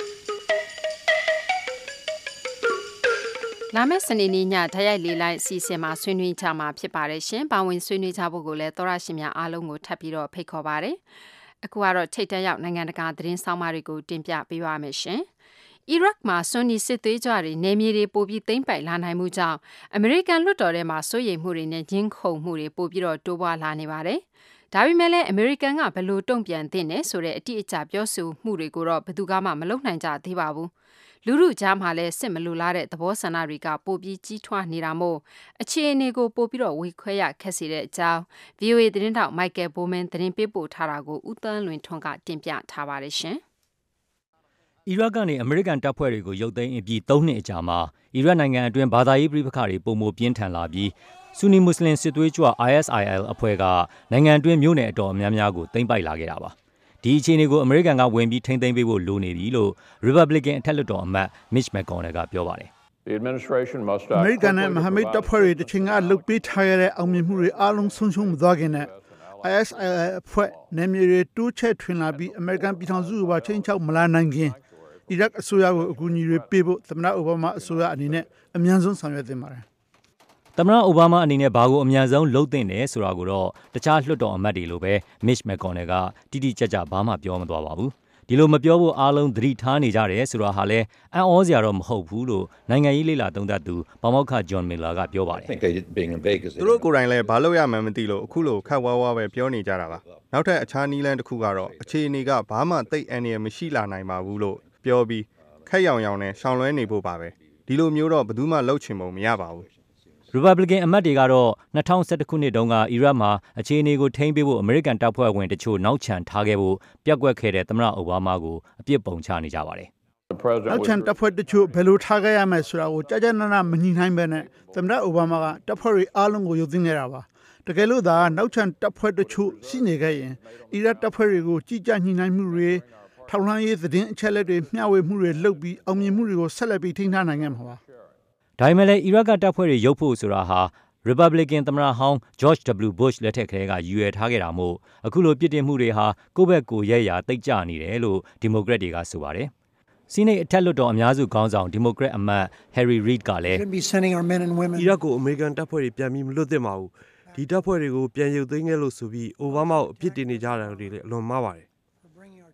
လာမယ့်စနေနေ့ညဓာတ်ရိုက်လေးလိုက်အစီအစဉ်မှာဆွေးနွေးကြမှာဖြစ်ပါတယ်ရှင်။ပါဝင်ဆွေးနွေးကြဖို့ကိုလည်းသောရရှင်များအားလုံးကိုထပ်ပြီးတော့ဖိတ်ခေါ်ပါတယ်။အခုကတော့ထိတ်တန့်ရောက်နိုင်ငံတကာသတင်းဆောင်မတွေကိုတင်ပြပေးပါမယ်ရှင်။အီရတ်မှာဆွန်နီစစ်သွေးကြွတွေနေမြေတွေပိုပြီးသိမ်းပိုက်လာနိုင်မှုကြောင့်အမေရိကန်လွှတ်တော်ထဲမှာစိုးရိမ်မှုတွေနဲ့ဂျင်းခုန်မှုတွေပိုပြီးတော့တိုးပွားလာနေပါတယ်။ဒါပေမဲ့လည်းအမေရိကန်ကဘယ်လိုတုံ့ပြန်သင့်လဲဆိုတဲ့အတိအကျပြောဆိုမှုတွေကိုတော့ဘယ်သူမှမလုပ်နိုင်ကြသေးပါဘူး။လူလူကြားမှာလည်းစစ်မလိုလားတဲ့သဘောဆန္ဒတွေကပိုပြီးကြီးထွားနေတာမို့အခြေအနေကိုပိုပြီးတော့ဝေခွဲရခက်စေတဲ့အကြောင်း V O A သတင်းတောက် Michael Bowman သတင်းပေးပို့ထားတာကိုဦးသန်းလွင်ထွန်းကတင်ပြထားပါတယ်ရှင်။အီရတ်ကနေအမေရိကန်တပ်ဖွဲ့တွေကိုရုပ်သိမ်းအပြီးသုံးနှစ်အကြာမှာအီရတ်နိုင်ငံအတွင်းဘာသာရေးပြိပခါတွေပုံမပြင်းထန်လာပြီးဆူနီမွတ်စလင်စစ်သွေးကြွ I S I L အဖွဲ့ကနိုင်ငံအတွင်းမြို့နယ်အတော်များများကိုသိမ်းပိုက်လာခဲ့တာပါ။ဒီအခြေအနေကိုအမေရိကန်ကဝင်ပြီးထိန်းသိမ်းပေးဖို့လိုနေပြီလို့ Republican အထက်လွှတ်တော်အမတ် Mitch McConnell ကပြောပါတယ်။ The administration must act. အမေရိကန်နဲ့မဟာမိတ်တပ်ဖွဲ့တွေတချိန်ကလှုပ်ပေးထားရတဲ့အောင်မြင်မှုတွေအားလုံးဆုံးရှုံးမသွားခင်နဲ့ I S I L အဖွဲ့နယ်မြေတွေတိုးချဲ့ထွင်လာပြီးအမေရိကန်ပြည်ထောင်စုကပါချိန်ချောက်မလာနိုင်ခင်အီရတ်အစိုးရကိုအကူအညီတွေပေးဖို့သမ္မတအိုဘားမားအစိုးရအနေနဲ့အမြန်ဆုံးဆောင်ရွက်သင့်ပါတယ်။သမ္မတအိုဘားမားအနေနဲ့ဘာကိုအမြန်ဆုံးလုပ်သင့်တယ်ဆိုတာကိုတော့တခြားလွှတ်တော်အမတ်တွေလိုပဲ Mitch McConnell ကတိတိကျကျဘာမှပြောမသွားပါဘူး။ဒီလိုမပြောဖို့အားလုံးသတိထားနေကြတယ်ဆိုတာဟာလည်းအံ့ဩစရာတော့မဟုတ်ဘူးလို့နိုင်ငံရေးလေ့လာသုံးသပ်သူဗမောက္ခ John Miller ကပြောပါတယ်။သူတို့ကိုယ်တိုင်လည်းဘာလို့ရမှန်းမသိလို့အခုလိုခက်ဝါးဝါးပဲပြောနေကြတာပါ။နောက်ထပ်အခြားနည်းလမ်းတစ်ခုကတော့အခြေအနေကဘာမှသိပ်အန္တရာယ်မရှိလာနိုင်ပါဘူးလို့ပြောပြီးခက်ရောင်ရောင်နဲ့ရှောင်လွှဲနေဖို့ပါပဲ။ဒီလိုမျိုးတော့ဘယ်သူမှလှုပ်ချင်ပုံမရပါဘူး။ Republican အမတ်တွေကတော့၂၀၁၁ခုနှစ်တုန်းကအီရတ်မှာအခြေအနေကိုထိန်းပေးဖို့အမေရိကန်တပ်ဖွဲ့ဝင်တချို့နောက်ချန်ထားခဲ့ဖို့ပြက်ကွက်ခဲ့တဲ့သမ္မတအိုဘားမားကိုအပြစ်ပုံချနေကြပါတယ်။နောက်ချန်တပ်ဖွဲ့တချို့ဘယ်လိုထားခဲ့ရမယ်ဆိုတာကိုကြာကြာနာနာမညှိနှိုင်းပဲနဲ့သမ္မတအိုဘားမားကတပ်ဖွဲ့တွေအားလုံးကိုရုပ်သိမ်းခဲ့တာပါ။တကယ်လို့သာနောက်ချန်တပ်ဖွဲ့တချို့ရှိနေခဲ့ရင်အီရတ်တပ်ဖွဲ့တွေကိုကြီးကြပ်ညှိနှိုင်းမှုတွေထောက်လှမ်းရေးသတင်းအချက်အလက်တွေမျှဝေမှုတွေလုပ်ပြီးအောင်မြင်မှုတွေကိုဆက်လက်ပြီးထိန်းထားနိုင်ခဲ့မှာပါ။ဒါပေမဲ့လည်းအီရတ်ကတပ်ဖွဲ့တွေရုပ်ဖို့ဆိုတာဟာ Republican သမ္မတဟောင်း George W. Bush လက်ထက်ကလေးကရည်ရွယ်ထားခဲ့တာမို့အခုလိုပြစ်တင်မှုတွေဟာကိုယ့်ဘက်ကိုရဲရာတိတ်ကျနေတယ်လို့ဒီမိုကရက်တွေကဆိုပါတယ်။စီနိတ်အထက်လွှတ်တော်အများစုခေါင်းဆောင်ဒီမိုကရက်အမတ် Harry Reid ကလည်းအီရတ်ကိုအမေရိကန်တပ်ဖွဲ့တွေပြန်ပြီးမလွတ်သင့်ပါဘူး။ဒီတပ်ဖွဲ့တွေကိုပြန်ရုပ်သိမ်းခဲ့လို့ဆိုပြီးအိုဘားမားကိုအပြစ်တင်နေကြတာတွေလည်းအလွန်မှားပါတယ်။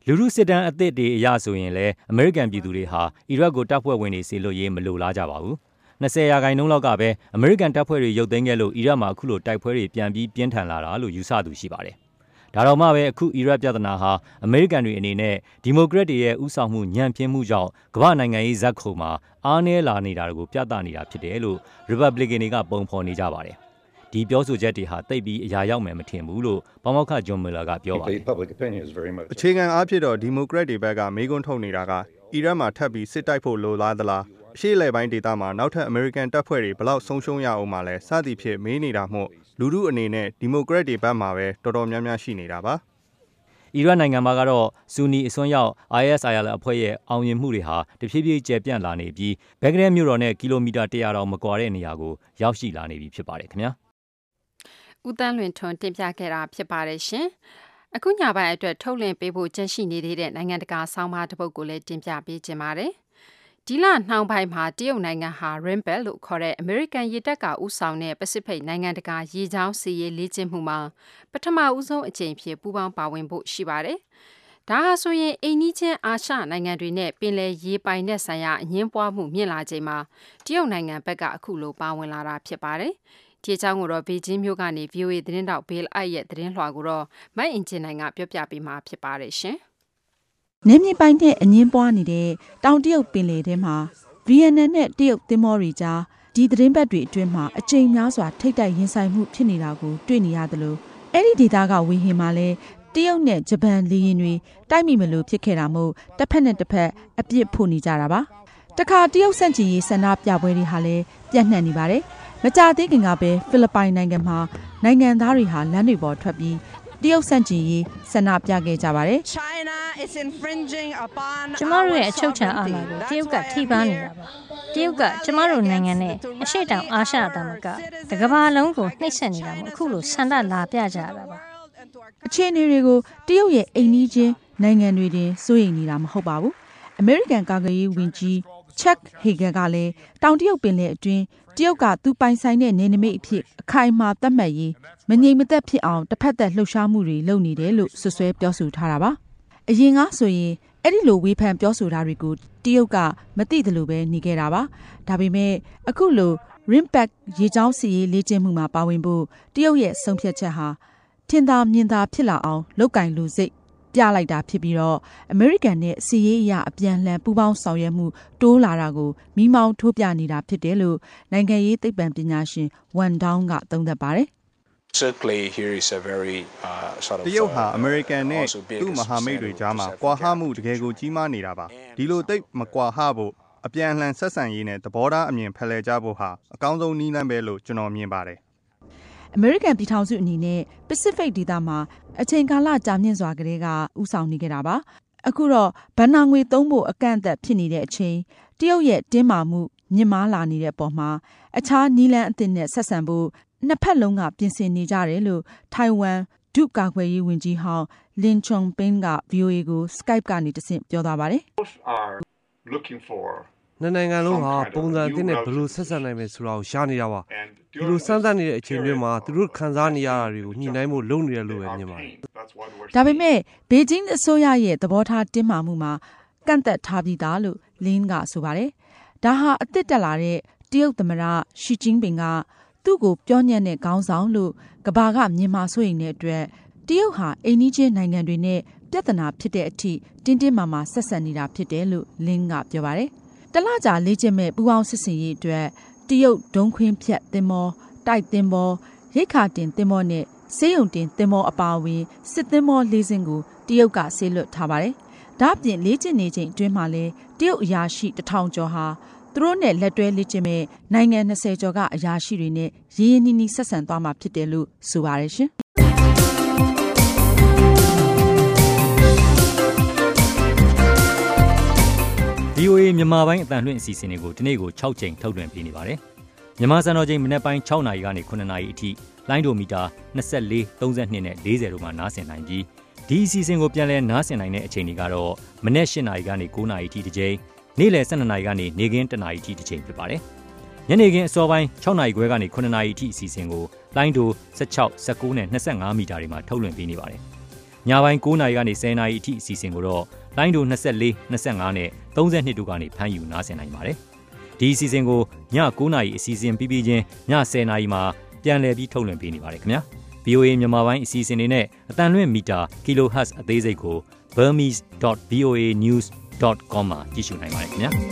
လူလူစစ်တမ်းအသစ်တွေအရဆိုရင်လည်းအမေရိကန်ပြည်သူတွေဟာအီရတ်ကိုတပ်ဖွဲ့ဝင်တွေစေလွှတ်ရေးမလိုလားကြပါဘူး။နှစ်ဆယ်ရာခိုင်နှုန်းလောက်ကပဲအမေရိကန်တပ်ဖွဲ့တွေရုပ်သိမ်းခဲ့လို့အီရတ်မှာအခုလိုတိုက်ပွဲတွေပြန်ပြီးပြင်းထန်လာတာလို့ယူဆသူရှိပါတယ်။ဒါတော့မှပဲအခုအီရတ်ပြဿနာဟာအမေရိကန်တွေအနေနဲ့ဒီမိုကရက်တွေရဲ့ဥဆောင်မှုညံ့ဖျင်းမှုကြောင့်ကမ္ဘာနိုင်ငံရေးဇက်ခုံမှာအားနည်းလာနေတာကိုပြသနေတာဖြစ်တယ်လို့ Republican တွေကပုံဖော်နေကြပါတယ်။ဒီပြောဆိုချက်တွေဟာတိတ်ပြီးအရာရောက်မယ်မထင်ဘူးလို့ပါမောက္ခဂျွန်မီလာကပြောပါတယ်။အခြေခံအားဖြင့်တော့ဒီမိုကရက်တွေဘက်ကမေးခွန်းထုတ်နေတာကအီရတ်မှာထပ်ပြီးစစ်တိုက်ဖို့လိုလားသလားအရှေ့လယ်ပိုင်းဒေသမှာနောက်ထပ်အမေရိကန်တပ်ဖွဲ့တွေဘလောက်ဆုံးရှုံးရအောင်မှလဲစသည်ဖြင့်မေးနေတာမို့လူထုအနေနဲ့ဒီမိုကရက်တွေဘက်မှာပဲတော်တော်များများရှိနေတာပါ။အီရတ်နိုင်ငံမှာကတော့ဆူနီအစွန်းရောက် I S I L အဖွဲ့ရဲ့အောင်မြင်မှုတွေဟာတဖြည်းဖြည်းကျယ်ပြန့်လာနေပြီးဘဂ္ဂဒက်မြို့တော်နဲ့ကီလိုမီတာတရာတောင်မကွာတဲ့နေရာကိုရောက်ရှိလာနေပြီဖြစ်ပါတယ်ခင်ဗျာ။ဦးတန်းလွင်ထွန်းတင်ပြခဲ့တာဖြစ်ပါတယ်ရှင်။အခုညပိုင်းအတွက်ထုတ်လင်းပေးဖို့ကြန့်ရှိနေသေးတဲ့နိုင်ငံတကာဆောင်းပါးတစ်ပုဒ်ကိုလည်းတင်ပြပေးခြင်းပါတယ်။ဒီလနှောင်းပိုင်းမှာတရုတ်နိုင်ငံဟာ Rimbel လို့ခေါ်တဲ့အမေရိကန်ရေတပ်ကဦးဆောင်တဲ့ပစိဖိတ်နိုင်ငံတကာရေကြောင်းစီးရေးလေ့ကျင့်မှုမှာပထမဦးဆုံးအကြိမ်ဖြစ်ပူးပေါင်းပါဝင်ဖို့ရှိပါတယ်။ဒါဟာဆိုရင်အိမ်နီးချင်းအာရှနိုင်ငံတွေနဲ့ပင်လယ်ရေပိုင်တဲ့ဆိုင်ရာအငင်းပွားမှုမြင့်လာချိန်မှာတရုတ်နိုင်ငံဘက်ကအခုလိုပါဝင်လာတာဖြစ်ပါတယ်။ဒီအကြောင်းကိုတော့ဘေကျင်းမြို့ကနေ V O A သတင်းတောက်ဘေးအိုက်ရဲ့သတင်းလွှာကိုတော့မိုက်အင်ဂျင်နိုင်ကပြောပြပေးမှာဖြစ်ပါတယ်ရှင်။နေမြေပိုင်းတဲ့အငင်းပွားနေတဲ့တောင်တရုတ်ပင်လယ်ထဲမှာဗီယက်နမ်နဲ့တရုတ်သင်္ဘောတွေကြားဒီသတင်းပတ်တွေအတွင်းမှာအကြိမ်များစွာထိတ်တိုက်ရင်ဆိုင်မှုဖြစ်နေတာကိုတွေ့နေရသလိုအဲ့ဒီဒေသကဝေဟင်မှာလည်းတရုတ်နဲ့ဂျပန်လေယာဉ်တွေတိုက်မိမလို့ဖြစ်ခဲ့တာမို့တစ်ဖက်နဲ့တစ်ဖက်အပြစ်ဖို့နေကြတာပါတခါတရုတ်ဆန့်ကျင်ရေးဆန္ဒပြပွဲတွေဟာလည်းပြန့်နှံ့နေပါတယ်မကြာသေးခင်ကပဲဖိလစ်ပိုင်နိုင်ငံမှာနိုင်ငံသားတွေဟာလမ်းတွေပေါ်ထွက်ပြီးတရုတ်ဆန့်ကျင်ရေးဆန္ဒပြခဲ့ကြပါတယ်ကျမတို့ရဲ့အချုပ်ချယ်အာဏာကိုတရုတ်ကထိပါနေတာပါတရုတ်ကကျမတို့နိုင်ငံနဲ့အရှေ့တောင်အာရှသမဂ္ဂတကမ္ဘာလုံးကိုနှိပ်စက်နေတာမို့အခုလိုဆန္ဒလာပြကြတာပါအခြေအနေတွေကိုတရုတ်ရဲ့အိမ်နီးချင်းနိုင်ငံတွေတင်စိုးရိမ်နေတာမဟုတ်ပါဘူးအမေရိကန်ကာကွယ်ရေးဝန်ကြီးချက်ဟေဂန်ကလည်းတောင်တရုတ်ပင်လယ်အတွင်းတရုတ်ကသူပိုင်ဆိုင်တဲ့နေနမိတ်အဖြစ်အခိုင်အမာသတ်မှတ်ရေးမငြိမ်မသက်ဖြစ်အောင်တစ်ဖက်သက်လှုပ်ရှားမှုတွေလုပ်နေတယ်လို့ဆွဆွဲပြောဆိုထားတာပါအရင်ကဆိုရင်အဲ့ဒီလိုဝေဖန်ပြောဆိုတာတွေကိုတရုတ်ကမသိသလိုပဲနေခဲ့တာပါဒါပေမဲ့အခုလို Rimbel ရေကြောင်းစီရေးလေ့ကျင့်မှုမှာပါဝင်ဖို့တရုတ်ရဲ့ဆုံးဖြတ်ချက်ဟာထင်သာမြင်သာဖြစ်လာအောင်လောက်ကင်လူစိတ်ပြလိုက်တာဖြစ်ပြီးတော့အမေရိကန်နဲ့စီးရေးအရာအပြန်လှန်ပူးပေါင်းဆောင်ရွက်မှုတိုးလာတာကိုမိမောင်းထိုးပြနေတာဖြစ်တယ်လို့နိုင်ငံရေးသိပ္ပံပညာရှင်ဝန်ဒေါင်းကသုံးသပ်ပါတယ် Certainly here is a very uh sort of တရုတ်ဟာအမေရိကန်နဲ့သူ့မဟာမိတ်တွေကြားမှာကွာဟမှုတကယ်ကိုကြီးမားနေတာပါဒီလိုသိပ်မကွာဟဖို့အပြန်အလှန်ဆက်ဆံရေးနဲ့သဘောထားအမြင်ဖလှယ်ကြဖို့ဟာအကောင်းဆုံးနည်းလမ်းပဲလို့ကျွန်တော်မြင်ပါတယ်အမေရိကန်ပြည်ထောင်စုအနေနဲ့ Pacific ဒေသမှာအချိန်ကာလကြာမြင့်စွာကလေးကဥဆောင်နေခဲ့တာပါအခုတော့ဗန်နာငွေသုံးဖို့အကန့်အသတ်ဖြစ်နေတဲ့အချိန်တရုတ်ရဲ့တင်းမာမှုမြင့်မားလာနေတဲ့အပေါ်မှာအခြားနီးလန်းအသစ်နဲ့ဆက်ဆံဖို့နှစ်ဖက်လုံးကပြင်ဆင်နေကြတယ်လို့ထိုင်ဝမ်ဒုကာကွယ်ရေးဝန်ကြီးဟောင်းလင်ချုံပင်းက V O A ကို Skype ကနေတဆင့်ပြောသွားပါတယ်နှစ်နိုင်ငံလုံးဟာပုံစံအသစ်နဲ့ဘယ်လိုဆက်ဆံနိုင်မယ်ဆိုတာကိုရှားနေတာပါဒီလိုစမ်းသပ်နေတဲ့အချိန်တွေမှာသူတို့ခံစားနေရတာတွေကိုညှိနှိုင်းဖို့လုပ်နေတယ်လို့ပဲမြင်ပါတယ်ဒါပေမဲ့ဘေကျင်းအစိုးရရဲ့သဘောထားတင်းမာမှုမှာကန့်သက်ထားပြီးသားလို့လင်းကဆိုပါတယ်ဒါဟာအသစ်တက်လာတဲ့တရုတ်သမ္မတရှီကျင်းပင်ကသူ့ကိုပြောညံ့တဲ့ခေါင်းဆောင်လို့ကဘာကမြန်မာဆိုရင်တဲ့အတွက်တရုတ်ဟာအိမ်နီးချင်းနိုင်ငံတွေနဲ့ပြဿနာဖြစ်တဲ့အထိတင်းတင်းမာမာဆက်ဆံနေတာဖြစ်တယ်လို့လင်းကပြောပါတယ်တလကြာလေ့ကျင့်မဲ့ပူပေါင်းစစ်စင်ရေးအတွက်တရုတ်ဒုံခွင်းဖြတ်သင်္ဘောတိုက်သင်္ဘောရိတ်ခါတင်သင်္ဘောနဲ့ဆေးရုံတင်သင်္ဘောအပါအဝင်စစ်သင်္ဘောလေးစင်းကိုတရုတ်ကဆေးလွတ်ထားပါတယ်ဒါ့အပြင်လေ့ကျင့်နေချိန်အတွင်းမှာလဲတရုတ်အရာရှိတစ်ထောင်ကျော်ဟာသူတို့နဲ့လက်တွဲလေ့ကျင့်မဲ့နိုင်ငံ၂၀ကျော်ကအရာရှိတွေနဲ့ရင်းရင်းနှီးနှီးဆက်ဆံသွားမှာဖြစ်တယ်လို့ဆိုပါတယ်ရှင် V O A မြန်မာပိုင်းအတန်လွှင့်အစီအစဉ်တွေကိုဒီနေ့ကို၆ချိန်ထုတ်လွှင့်ပေးနေပါတယ်။မြန်မာစံတော်ချိန်မနေ့ပိုင်း၆နာရီကနေ၉နာရီအထိလိုင်းဒိုမီတာ၂၄ ၃၂နဲ့၄၀တို့မှာနားဆင်နိုင်ပြီးဒီအစီအစဉ်ကိုပြန်လည်နားဆင်နိုင်တဲ့အချိန်တွေကတော့မနေ့၈နာရီကနေ၉နာရီအထိတစ်ချိန်နေ့လယ်၁၂နာရီကနေနေ့ခင်း၁နာရီအထိတစ်ချိန်ဖြစ်ပါတယ်။ညနေခင်းအစောပိုင်း၆နာရီခွဲကနေ၉နာရီအထိအစီအစဉ်ကိုလိုင်းဒို၁၆ ၁၉နဲ့၂၅မီတာတွေမှာထုတ်လွှင့်ပေးနေပါတယ်။ညပိုင်း၉နာရီကနေ၁၀နာရီအထိအစီအစဉ်ကိုတော့လိုင်းဒို၂၄ ၂၅နဲ့၃၂တို့ကနေဖမ်းယူနားဆင်နိုင်ပါတယ်။ဒီအစီအစဉ်ကိုည၉နာရီအစီအစဉ်ပြီးပြီးချင်းည၁၀နာရီမှာပြန်လည်ပြီးထုတ်လွှင့်ပေးနေပါတယ်ခင်ဗျာ။ဗွီအိုအေ မြန်မာပိုင်းအစီအစဉ်တွေနဲ့အတန်လွင့်မီတာ kilohertz အသေးစိတ်ကို burmese dot v o a news dot com မှာကြည့်ရှုနိုင်ပါတယ်ခင်ဗျာ။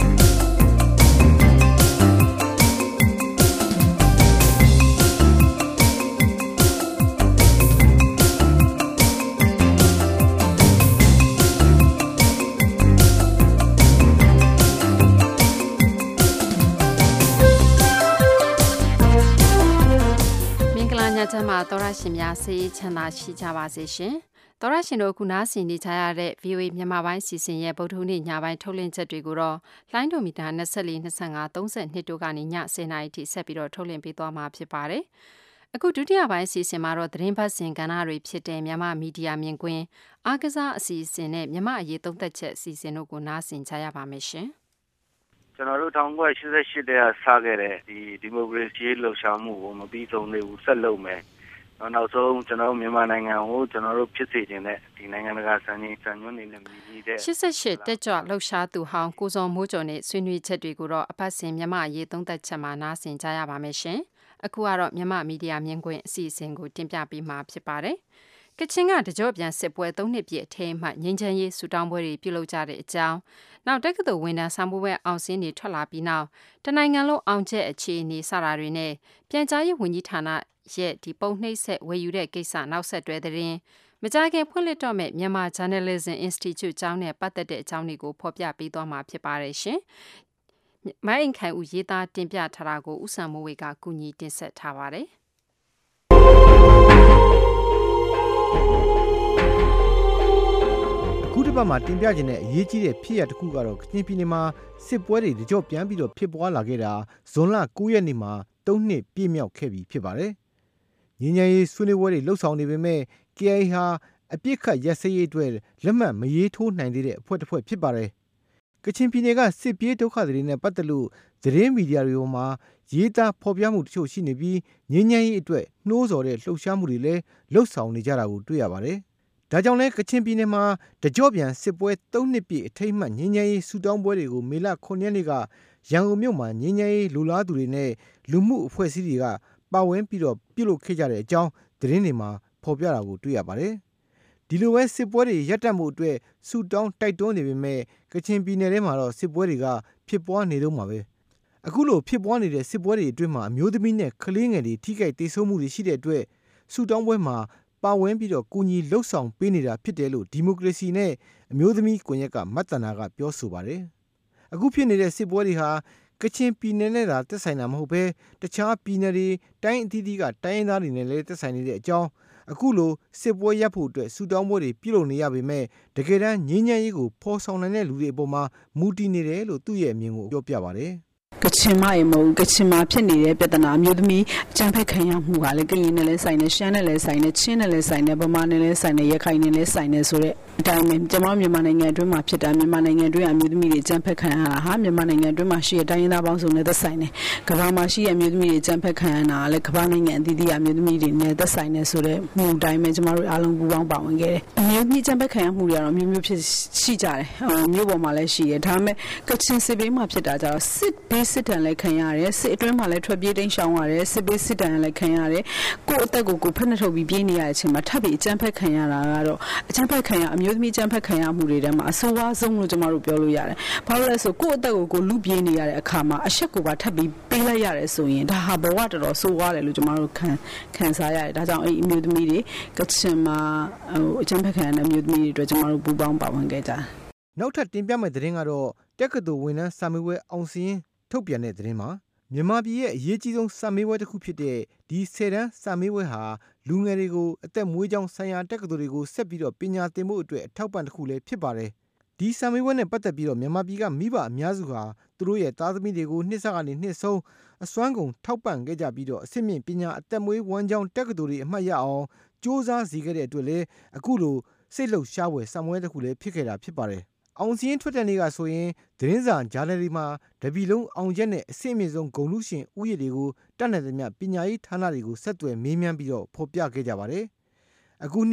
ညချမ်းမှာသောရရှင်များဆေးချမ်းသာရှိကြပါစေရှင်။သောရရှင်တို့ခုနားဆင်နေကြရတဲ့ ဗွီအိုအေ မြန်မာပိုင်းစီစဉ်ရဲ့ဗုဒ္ဓဟူးနေ့ညပိုင်းထုတ်လွှင့်ချက်တွေကိုတော့လိုင်းဒိုမီတာ၂၄ ၂၅ ၃၂တို့ကနေည၁၀နာရီထိဆက်ပြီးတော့ထုတ်လွှင့်ပေးသွားမှာဖြစ်ပါတယ်။အခုဒုတိယပိုင်းစီစဉ်မှာတော့သတင်းပတ်စဉ်ကဏ္ဍတွေဖြစ်တဲ့မြန်မာမီဒီယာမြင်ကွင်းအားကစားအစီအစဉ်နဲ့မြန်မာအရေးသုံးသက်ချက်အစီအစဉ်တို့ကိုနားဆင်ကြရပါမယ်ရှင်။ကျွန်တော်တို့၁၉၈၈တည်းကစခဲ့တဲ့ဒီဒီမိုကရေစီလှုပ်ရှားမှုကိုမပြီးဆုံးသေးဘူးဆက်လုပ်မယ်။နောက်ဆုံးကျွန်တော်မြန်မာနိုင်ငံကိုကျွန်တော်တို့ဖြစ်စေခြင်းနဲ့ဒီနိုင်ငံတကာစံချိန်စံညွှန်းတွေနဲ့မြည်ကြီးတဲ့၈၈တက်ကြွလှုပ်ရှားသူဟောင်းကိုစောမိုးကျော်နဲ့ဆွေးနွေးချက်တွေကိုတော့အပတ်စဉ်မြန်မာအရေးသုံးသက်ချက်မှာနားဆင်ကြရပါမယ်ရှင်။အခုကတော့မြန်မာမီဒီယာမြင်ကွင်းအစီအစဉ်ကိုတင်ပြပေးမှာဖြစ်ပါတယ်။ကချင်ကတကြော့ပြန်စစ်ပွဲသုံးနှစ်ပြည့်အထိမ်းအမှတ်ငြိမ်းချမ်းရေးဆူတောင်းပွဲတွေပြုလုပ်ကြတဲ့အကြောင်းနောက်တက္ကသိုလ်ဝန်ထမ်းဆောင်ပွဲပွဲအောင်စင်းတွေထွက်လာပြီးနောက်တနိုင်ငံလုံးအောင်ချက်အခြေအနေစတာတွေနဲ့ပြန်ကြားရေးဝန်ကြီးဌာနရဲ့ဒီပုံနှိပ်ဆက်ဝယ်ယူတဲ့ကိစ္စနောက်ဆက်တွဲသတင်းမကြခင်ဖွင့်လှစ်တော့မဲ့မြန်မာ Journalism Institute ကျောင်းနဲ့ပတ်သက်တဲ့အကြောင်းတွေကိုဖော်ပြပေးသွားမှာဖြစ်ပါတယ်ရှင်။မိုင်းခိုင်ဦးရေးသားတင်ပြထားတာကိုဦးစံမိုးဝေကကူညီတင်ဆက်ထားပါတယ်။ခုတစ်ပတ်မှာတင်ပြခြင်းတဲ့အရေးကြီးတဲ့ဖြစ်ရပ်တစ်ခုကတော့ကချင်ပြည်နယ်မှာစစ်ပွဲတွေကြော့ပြန်ပြီးတော့ဖြစ်ပွားလာခဲ့တာဇွန်လ၉ရက်နေ့မှာ၃နှစ်ပြည့်မြောက်ခဲ့ပြီဖြစ်ပါတယ်။ငြိမ်းချမ်းရေးဆွေးနွေးပွဲတွေလှုပ်ဆောင်နေပေမဲ့ K I A ဟာအပြစ်ခတ်ရက်စဲရေးအတွက်လက်မှတ်မရေးထိုးနိုင်သေးတဲ့အဖွဲ့တစ်ဖွဲ့ဖြစ်ပါတယ်။ကချင်ပြည်နယ်ကစစ်ပြေးဒုက္ခတွေနဲ့ပတ်သက်လို့သတင်းမီဒီယာတွေပေါ်မှာရေးသားဖော်ပြမှုတချို့ရှိနေပြီးငြိမ်းချမ်းရေးအတွက်နှိုးဆော်တဲ့လှုပ်ရှားမှုတွေလည်းလှုပ်ဆောင်နေကြတာကိုတွေ့ရပါတယ်။ဒါကြောင့်လဲကချင်ပြည်နယ်မှာတကြော့ပြန်စစ်ပွဲ၃နှစ်ပြည့်အထိမ်းအမှတ်ငြိမ်းချမ်းရေးဆူတောင်းပွဲတွေကိုမေလ၉ရက်နေ့ကရန်ကုန်မြို့မှာငြိမ်းချမ်းရေးလူလားသူတွေနဲ့လူမှုအဖွဲ့အစည်းတွေကပါဝင်ပြီးတော့ပြုလုပ်ခဲ့ကြတဲ့အကြောင်းသတင်းတွေမှာဖော်ပြတာကိုတွေ့ရပါတယ်။ဒီလိုပဲစစ်ပွဲတွေရပ်တန့်မှုအတွက်ဆူတောင်းတိုက်တွန်းနေပေမဲ့ကချင်ပြည်နယ်ထဲမှာတော့စစ်ပွဲတွေကဖြစ်ပွားနေတော့မှာပဲ။အခုလိုဖြစ်ပွားနေတဲ့စစ်ပွဲတွေအတွင်းမှာအမျိုးသမီးနဲ့ကလေးငယ်တွေထိခိုက်ဒေဆုံးမှုတွေရှိတဲ့အတွက်ဆူတောင်းပွဲမှာပါဝင်ပြီးတော့ကူညီလှုပ်ဆောင်ပေးနေတာဖြစ်တယ်လို့ဒီမိုကရေစီနဲ့အမျိုးသမီးကွန်ရက်ကမတ်တနာကပြောဆိုပါတယ်။အခုဖြစ်နေတဲ့စစ်ပွဲတွေဟာကချင်ပြည်နယ်နဲ့သာသက်ဆိုင်တာမဟုတ်ဘဲတခြားပြည်နယ်တွေတိုင်းအသီးသီးကတိုင်းရင်းသားတွေနဲ့လည်းသက်ဆိုင်နေတဲ့အကြောင်းအခုလိုစစ်ပွဲရပ်ဖို့အတွက်ဆူတောင်းပွဲတွေပြုလုပ်နေရပေမဲ့တကယ်တမ်းငြိမ်းချမ်းရေးကိုဖော်ဆောင်နိုင်တဲ့လူတွေအပေါ်မှာမူတည်နေတယ်လို့သူ့ရဲ့အမြင်ကိုပြောပြပါတယ်။ကချင်မရေမဟုတ်ကချင်မှာဖြစ်နေတဲ့ပြဿနာအမျိုးသမီးအကြမ်းဖက်ခံရမှုကလည်းကရင်နဲ့လည်းဆိုင်နေရှမ်းနဲ့လည်းဆိုင်နေချင်းနဲ့လည်းဆိုင်နေဗမာနဲ့လည်းဆိုင်နေရခိုင်နဲ့လည်းဆိုင်နေဆိုတဲ့အတိုင်းပဲကျွန်တော်မြန်မာနိုင်ငံအတွင်းမှာဖြစ်တာမြန်မာနိုင်ငံအတွင်းအမျိုးသမီးတွေအကြမ်းဖက်ခံရတာဟာမြန်မာနိုင်ငံအတွင်းမှာရှိတဲ့တိုင်းရင်းသားပေါင်းစုံနဲ့သက်ဆိုင်နေကမ္ဘာမှာရှိတဲ့အမျိုးသမီးတွေအကြမ်းဖက်ခံရတာလည်းကမ္ဘာနိုင်ငံအသီးသီးအမျိုးသမီးတွေနဲ့သက်ဆိုင်နေဆိုတဲ့မှုအတိုင်းပဲကျွန်တော်တို့အားလုံးပူးပေါင်းပါဝင်ခဲ့တယ်အမျိုးသမီးအကြမ်းဖက်ခံရမှုတွေကတော့မျိုးမျိုးဖြစ်ရှိကြတယ်မျိုးပေါ်မှာလည်းရှိတယ်ဒါပေမဲ့ကချင်စစ်ဘေးမှာဖြစ်တာကြတော့စစ်ဘေးစစ်တမ်းလည်းခံရတယ်စစ်အတွင်းမှာလည်းထွက်ပြေးတိမ်းရှောင်ရတယ်စစ်ဘေးစစ်တမ်းလည်းခံရတယ်ကိုယ့်အသက်ကိုကိုယ်ဖက်နှထုတ်ပြီးပြေးနေရတဲ့အချိန်မှာထပ်ပြီးအကြမ်းဖက်ခံရတာကတော့အကြမ်းဖက်ခံရအမျိုးသမီးအကြမ်းဖက်ခံရမှုတွေထဲမှာအဆိုးဝါးဆုံးလို့ကျွန်တော်တို့ပြောလို့ရတယ်ဘာလို့လဲဆိုကိုယ့်အသက်ကိုကိုယ်လူပြေးနေရတဲ့အခါမှာအရှက်ကိုပါထပ်ပြီးပေးလိုက်ရတယ်ဆိုရင်ဒါဟာဘဝတော်တော်ဆိုးဝါးတယ်လို့ကျွန်တော်တို့ခံခံစားရတယ်ဒါကြောင့်အဲ့အမျိုးသမီးတွေကချင်မှာဟိုအကြမ်းဖက်ခံရတဲ့အမျိုးသမီးတွေအတွက်ကျွန်တော်တို့ပူးပေါင်းပါဝင်ခဲ့ကြတယ်နောက်ထပ်တင်ပြမယ့်သတင်းကတော့တက္ကသိုလ်ဝန်ထမ်းစာမေးပွဲအောင်စင်းထုတ်ပြန်တဲ့သတင်းမှာမြန်မာပြည်ရဲ့အရေးကြီးဆုံးစာမေးပွဲတစ်ခုဖြစ်တဲ့ဒီဆယ်တန်းစာမေးပွဲဟာလူငယ်တွေကိုအသက်မွေးကြောင်းဆိုင်ရာတက္ကသိုလ်တွေကိုဆက်ပြီးတော့ပညာသင်ဖို့အတွက်အထောက်ပံ့တစ်ခုလည်းဖြစ်ပါတယ်။ဒီစာမေးပွဲနဲ့ပတ်သက်ပြီးတော့မြန်မာပြည်ကမိဘအများစုဟာသူတို့ရဲ့သားသမီးတွေကိုနှစ်ဆက်ကနေနှစ်ဆုံးအစွမ်းကုန်ထောက်ပံ့ခဲ့ကြပြီးတော့အစစ်မြင့်ပညာအသက်မွေးဝမ်းကြောင်းတက္ကသိုလ်တွေအမှတ်ရအောင်စ조사စီခဲ့တဲ့အတွက်လည်းအခုလိုစိတ်လှုပ်ရှားဖွယ်စာမေးပွဲတစ်ခုလည်းဖြစ်ခဲ့တာဖြစ်ပါတယ်။အောင်စင်းထွက်တဲ့နေ့ကဆိုရင်သတင်းစာဂျာနယ်တွေမှာတပီလုံးအောင်ချက်နဲ့အဆင့်အမြင့်ဆုံးဂုဏ်လူရှင်ဥယျာဉ်တွေကိုတတ်နိုင်သမျှပညာရေးဌာနတွေကိုဆက်သွယ်မေးမြန်းပြီးတော့ဖော်ပြခဲ့ကြပါတယ်။အခုနှစ်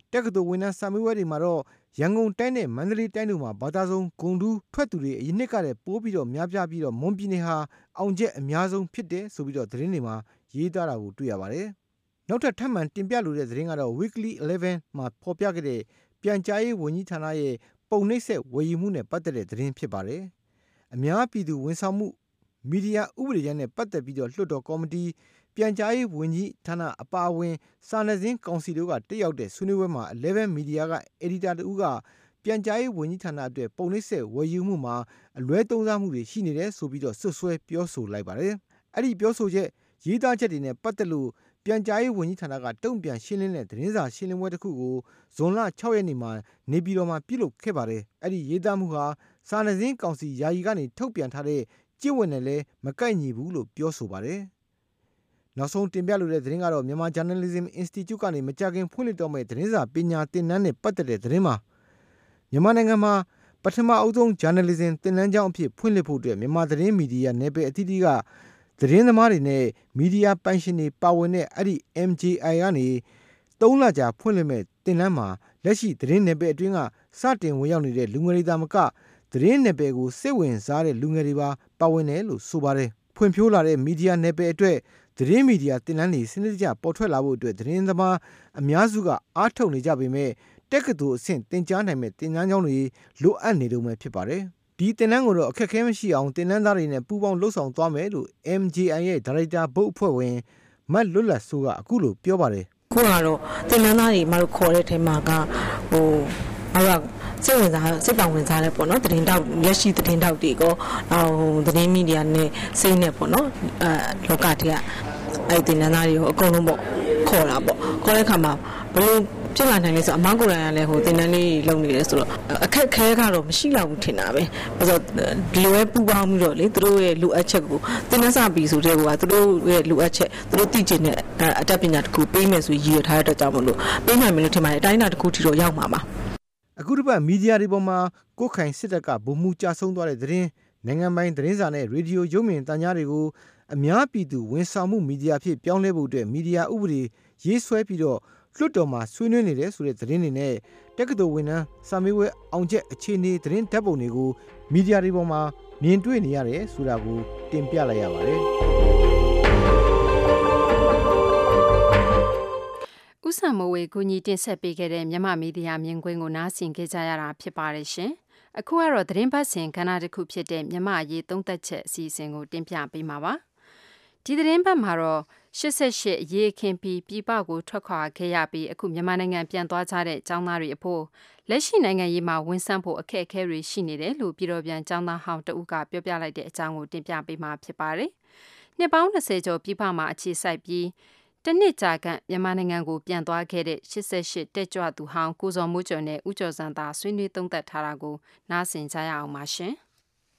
တက္ကသိုလ်ဝန်ထမ်းစာမေးပွဲတွေမှာတော့ရန်ကုန်တိုင်းနဲ့မန္တလေးတိုင်းတို့မှာဘာသာစုံဂုဏ်ထူးထွက်သူတွေအရင်နှစ်ကတည်းပိုးပြီးတော့များပြားပြီးတော့မွန်ပြည်နယ်ဟာအောင်ချက်အများဆုံးဖြစ်တယ်ဆိုပြီးတော့သတင်းတွေမှာရေးသားတာကိုတွေ့ရပါတယ်။နောက်ထပ်ထပ်မံတင်ပြလိုတဲ့သတင်းကတော့ Weekly eleven မှာဖော်ပြခဲ့တဲ့ပြန်ကြားရေးဝန်ကြီးဌာနရဲ့ပုံနှိပ်ဆက်ဝယ်ယူမှုနဲ့ပတ်သက်တဲ့သတင်းဖြစ်ပါတယ်။အများပြည်သူဝန်ဆောင်မှုမီဒီယာဥပဒေကြမ်းနဲ့ပတ်သက်ပြီးတော့လွှတ်တော်ကော်မတီပြန်ကြားရေးဝန်ကြီးဌာနအပါအဝင်စာနယ်ဇင်းကောင်စီတို့ကတက်ရောက်တဲ့ဆွေးနွေးပွဲမှာelevenမီဒီယာကအက်ဒီတာတူကပြန်ကြားရေးဝန်ကြီးဌာနအတွက်ပုံနှိပ်ဆက်ဝယ်ယူမှုမှာအလွဲသုံးစားမှုတွေရှိနေတယ်ဆိုပြီးတော့ဆွဆွဲပြောဆိုလိုက်ပါတယ်။အဲ့ဒီပြောဆိုချက်ရေးသားချက်တွေနဲ့ပတ်သက်လို့ပြန်ကြားရေးဝန်ကြီးဌာနကတုံ့ပြန်ရှင်းလင်းတဲ့သတင်းစာရှင်းလင်းပွဲတစ်ခုကိုဇွန်လ၆ရက်နေ့မှာနေပြည်တော်မှာပြုလုပ်ခဲ့ပါတယ်။အဲ့ဒီရေးသားမှုဟာစာနယ်ဇင်းကောင်စီယာယီကနေထုတ်ပြန်ထားတဲ့ကျင့်ဝတ်နဲ့လည်းမကိုက်ညီဘူးလို့ပြောဆိုပါတယ်။နောက်ဆုံးတင်ပြလိုတဲ့သတင်းကတော့မြန်မာ Journalism Institute ကနေမကြာခင်ဖွင့်လှစ်တော့မယ့်သတင်းစာပညာသင်တန်းနဲ့ပတ်သက်တဲ့သတင်းမှာမြန်မာနိုင်ငံမှာပထမအဦးဆုံး Journalism သင်တန်းကျောင်းအဖြစ်ဖွင့်လှစ်ဖို့အတွက်မြန်မာသတင်းမီဒီယာနယ်ပယ်အသီးသီးကသတင်းသမားတွေနဲ့မီဒီယာပိုင်ရှင်တွေပါဝင်တဲ့အဲ့ဒီ M J I ကနေသုံးလကြာဖွင့်လှစ်မဲ့သင်တန်းမှာလက်ရှိသတင်းနယ်ပယ်အတွင်းကစတင်ဝင်ရောက်နေတဲ့လူငယ်တွေသာမကသတင်းနယ်ပယ်ကိုစိတ်ဝင်စားတဲ့လူငယ်တွေပါပါဝင်တယ်လို့ဆိုပါတယ်။ဖွံ့ဖြိုးလာတဲ့မီဒီယာနယ်ပယ်အတွက်သတင်းမီဒီယာသင်တန်းတွေစနစ်တကျပေါ်ထွက်လာဖို့အတွက်သတင်းသမားအများစုကအားထုတ်နေကြပေမဲ့တက္ကသိုလ်အဆင့်သင်ကြားနိုင်မဲ့သင်တန်းကျောင်းတွေလိုအပ်နေတုန်းပဲဖြစ်ပါတယ်။ဒီသင်တန်းကိုတော့အခက်အခဲမရှိအောင်သင်တန်းသားတွေနဲ့ပူးပေါင်းလှုပ်ဆောင်သွားမယ်လို့ M J I ရဲ့ဒါရိုက်တာဘုတ်အဖွဲ့ဝင်မတ်လွတ်လပ်ဆိုးကအခုလိုပြောပါတယ်။ခုကတော့သင်တန်းသားတွေမတို့ခေါ်တဲ့ထဲမှာကဟိုအဲ့ဒါစိတ်ဝင်စားစိတ်ပါဝင်စားလဲပေါ့နော်သတင်းတောက်လက်ရှိသတင်းတောက်တွေကိုဟိုသတင်းမီဒီယာနဲ့စိတ်နဲ့ပေါ့နော်အဲလောကတည်းကအဲ့ဒီသင်တန်းသားတွေကိုအကုန်လုံးပေါ့ခေါ်တာပေါ့ခေါ်တဲ့အခါမှာဘယ်လိုဖြစ်လာနိုင်လဲဆိုအမောက်ကိုယ်တိုင်ကလည်းဟိုသင်တန်းလေးလုပ်နေတယ်ဆိုတော့အခက်ခဲကတော့မရှိတော့ဘူးထင်တာပဲဘာလို့ဒီလိုပဲပူပေါင်းပြီးတော့လေသူတို့ရဲ့လိုအပ်ချက်ကိုသင်တန်းစာပြီးဆိုတဲ့ကောသူတို့ရဲ့လိုအပ်ချက်သူတို့သိချင်တဲ့အတတ်ပညာတစ်ခုပေးမယ်ဆိုရည်ရထားတဲ့အတွက်ကြောင့်မလို့ပေးနိုင်မယ်လို့ထင်ပါတယ်အတိုင်းအတာတစ်ခုထိတော့ရောက်မှာပါအခုတစ်ပတ်မီဒီယာတွေပေါ်မှာကိုယ်ခိုင်စစ်တပ်ကဗိုလ်မှူးကြဆုံးသွားတဲ့သတင်းနိုင်ငံပိုင်သတင်းစာနဲ့ရေဒီယိုရုပ်မြင်သံကြားတွေကိုအများပြည်သူဝန်ဆောင်မှုမီဒီယာဖြစ်ပြောင်းလဲဖို့အတွက်မီဒီယာဥပဒေရေးဆွဲပြီးတော့လွှတ်တော်မှာဆွေးနွေးနေတယ်ဆိုတဲ့သတင်းတွေနဲ့တက္ကသိုလ်ဝန်ထမ်းစာမေးပွဲအောင်ချက်အခြေအနေသတင်းဓာတ်ပုံတွေကိုမီဒီယာတွေပေါ်မှာမြင်တွေ့နေရတယ်ဆိုတာကိုတင်ပြလိုက်ရပါတယ်ဦးဆံမဝေကူညီတင်ဆက်ပေးခဲ့တဲ့မြန်မာမီဒီယာမြင်ကွင်းကိုနားဆင်ကြရတာဖြစ်ပါတယ်ရှင်။အခုကတော့သတင်းပတ်စဉ်ကဏ္ဍတစ်ခုဖြစ်တဲ့မြန်မာရေးသုံးသက်ချက်အစီအစဉ်ကိုတင်ပြပေးမှာပါ။ဒီသတင်းပတ်မှာတော့ရှစ်ဆယ့်ရှစ်ရေခင်ပြီးပြည်ပကိုထွက်ခွာခဲ့ရပြီးအခုမြန်မာနိုင်ငံပြန်သွားကြတဲ့ចောင်းသားတွေအဖို့လက်ရှိနိုင်ငံရေးမှာဝန်ဆန့်ဖို့အခက်အခဲတွေရှိနေတယ်လို့ပြည်တော်ပြန်ចောင်းသားဟောင်းတဦးကပြောပြလိုက်တဲ့အကြောင်းကိုတင်ပြပေးမှာဖြစ်ပါတယ်။နှစ်ပေါင်း၂၀ကျော်ပြည်ပမှာအခြေစိုက်ပြီးတနစ်ကြာကမြန်မာနိုင်ငံကိုပြန်သွားခဲ့တဲ့ရှစ်ဆယ့်ရှစ်တက်ကြွသူဟောင်းကိုဇော်မိုးကျော်နဲ့ဦးကျော်စံသာဆွေးနွေးသုံးသပ်ထားတာကိုနားဆင်ကြရအောင်ပါရှင်။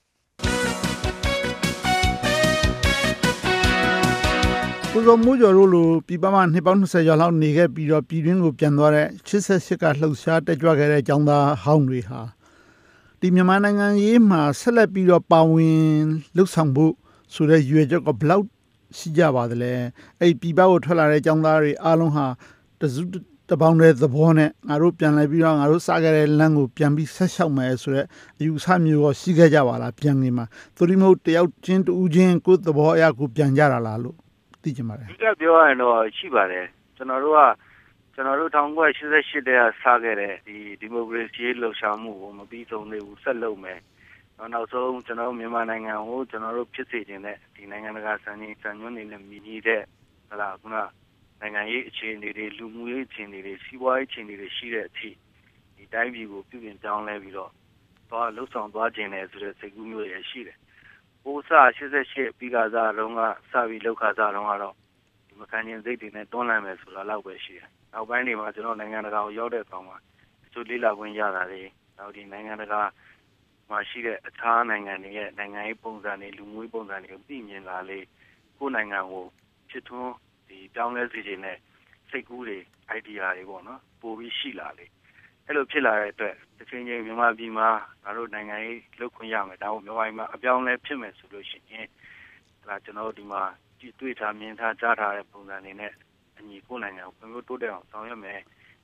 ကိုဇော်မိုးကျော်တို့လိုပြည်ပမှာနှစ်ပေါင်း၂၀ကျော်လောက်နေခဲ့ပြီးတော့ပြည်တွင်းကိုပြန်သွားတဲ့ရှစ်ဆယ့်ရှစ်ကလှုပ်ရှားတက်ကြွခဲ့တဲ့ចောင်းသားဟောင်းတွေဟာဒီမြန်မာနိုင်ငံရေးမှာဆက်လက်ပြီးတော့ပါဝင်လှုပ်ဆောင်ဖို့ဆိုတဲ့ရွေချက်ကဘလောက်ရှိကြပါသလဲအဲ့ပြည်ပကိုထွက်လာတဲ့ចောင်းသားတွေအားလုံးဟာတစုတပေါင်းတဲ့သဘောနဲ့ငါတို့ပြန်လာပြီးတော့ငါတို့စခဲ့တဲ့လမ်းကိုပြန်ပြီးဆက်လျှောက်မယ်ဆိုတော့အယူဆမျိုးရောရှိခဲ့ကြပါလားပြန်နေမှာသူတို့မျိုးတယောက်ချင်းတူချင်းကိုသဘောအရကိုပြန်ကြတာလားလို့သိချင်ပါတယ်ဒီကပြောရရင်တော့ရှိပါတယ်ကျွန်တော်တို့ကကျွန်တော်တို့၁၉၈၈တည်းကစခဲ့တဲ့ဒီဒီမိုကရေစီလှုပ်ရှားမှုကိုမပြီးဆုံးသေးဘူးဆက်လုပ်မယ်နောက်ဆုံးကျွန်တော်မြန်မာနိုင်ငံကိုကျွန်တော်တို့ဖြစ်စေခြင်းနဲ့ဒီနိုင်ငံတကာစံချိန်စံညွှန်းတွေနဲ့မြည်နေတဲ့ဟလာခုနနိုင်ငံရေးအခြေအနေတွေလူမှုရေးအခြေအနေတွေစီးပွားရေးအခြေအနေတွေရှိတဲ့အထိဒီတိုင်းပြည်ကိုပြုပြင်ပြောင်းလဲပြီးတော့သွားလှုပ်ဆောင်သွားခြင်းနဲ့ဆိုတဲ့စိတ်ကူးမျိုးရရှိတယ်။ပိုးစ၈၈ပြီးကစားတော့ကစပြီးလောက်ခါစားတော့ကတော့ဒီမကန်ချင်းစိတ်တွေနဲ့တွန်းလှန်မယ်ဆိုတာလောက်ပဲရှိတယ်။နောက်ပိုင်းတွေမှာကျွန်တော်နိုင်ငံတကာကိုရောက်တဲ့အခါမှာတချို့လေးလာခွင့်ရတာတွေနောက်ဒီနိုင်ငံတကာမှာရှိတဲ့အခြားနိုင်ငံတွေရဲ့နိုင်ငံရေးပုံစံတွေလူမှုရေးပုံစံတွေကိုသိမြင်လာလေကိုယ်နိုင်ငံကိုဖြစ်ထွန်းဒီတောင်းလဲစီခြင်းနဲ့စိတ်ကူးတွေ idea တွေပေါ့နော်ပို့ပြီးရှိလာလေအဲ့လိုဖြစ်လာတဲ့အတွက်တစ်ချိန်ချင်းမြန်မာပြည်မှာငါတို့နိုင်ငံရေးလုပ်ခွင့်ရမယ်ဒါကိုမြန်မာပြည်မှာအပြောင်းလဲဖြစ်မယ်ဆိုလို့ရှိရင်ဒါကျွန်တော်တို့ဒီမှာတွေ့ထားမြင်ထားကြားထားတဲ့ပုံစံတွေနဲ့အညီကိုယ်နိုင်ငံကိုဘယ်လိုတိုးတက်အောင်ဆောင်ရွက်မယ်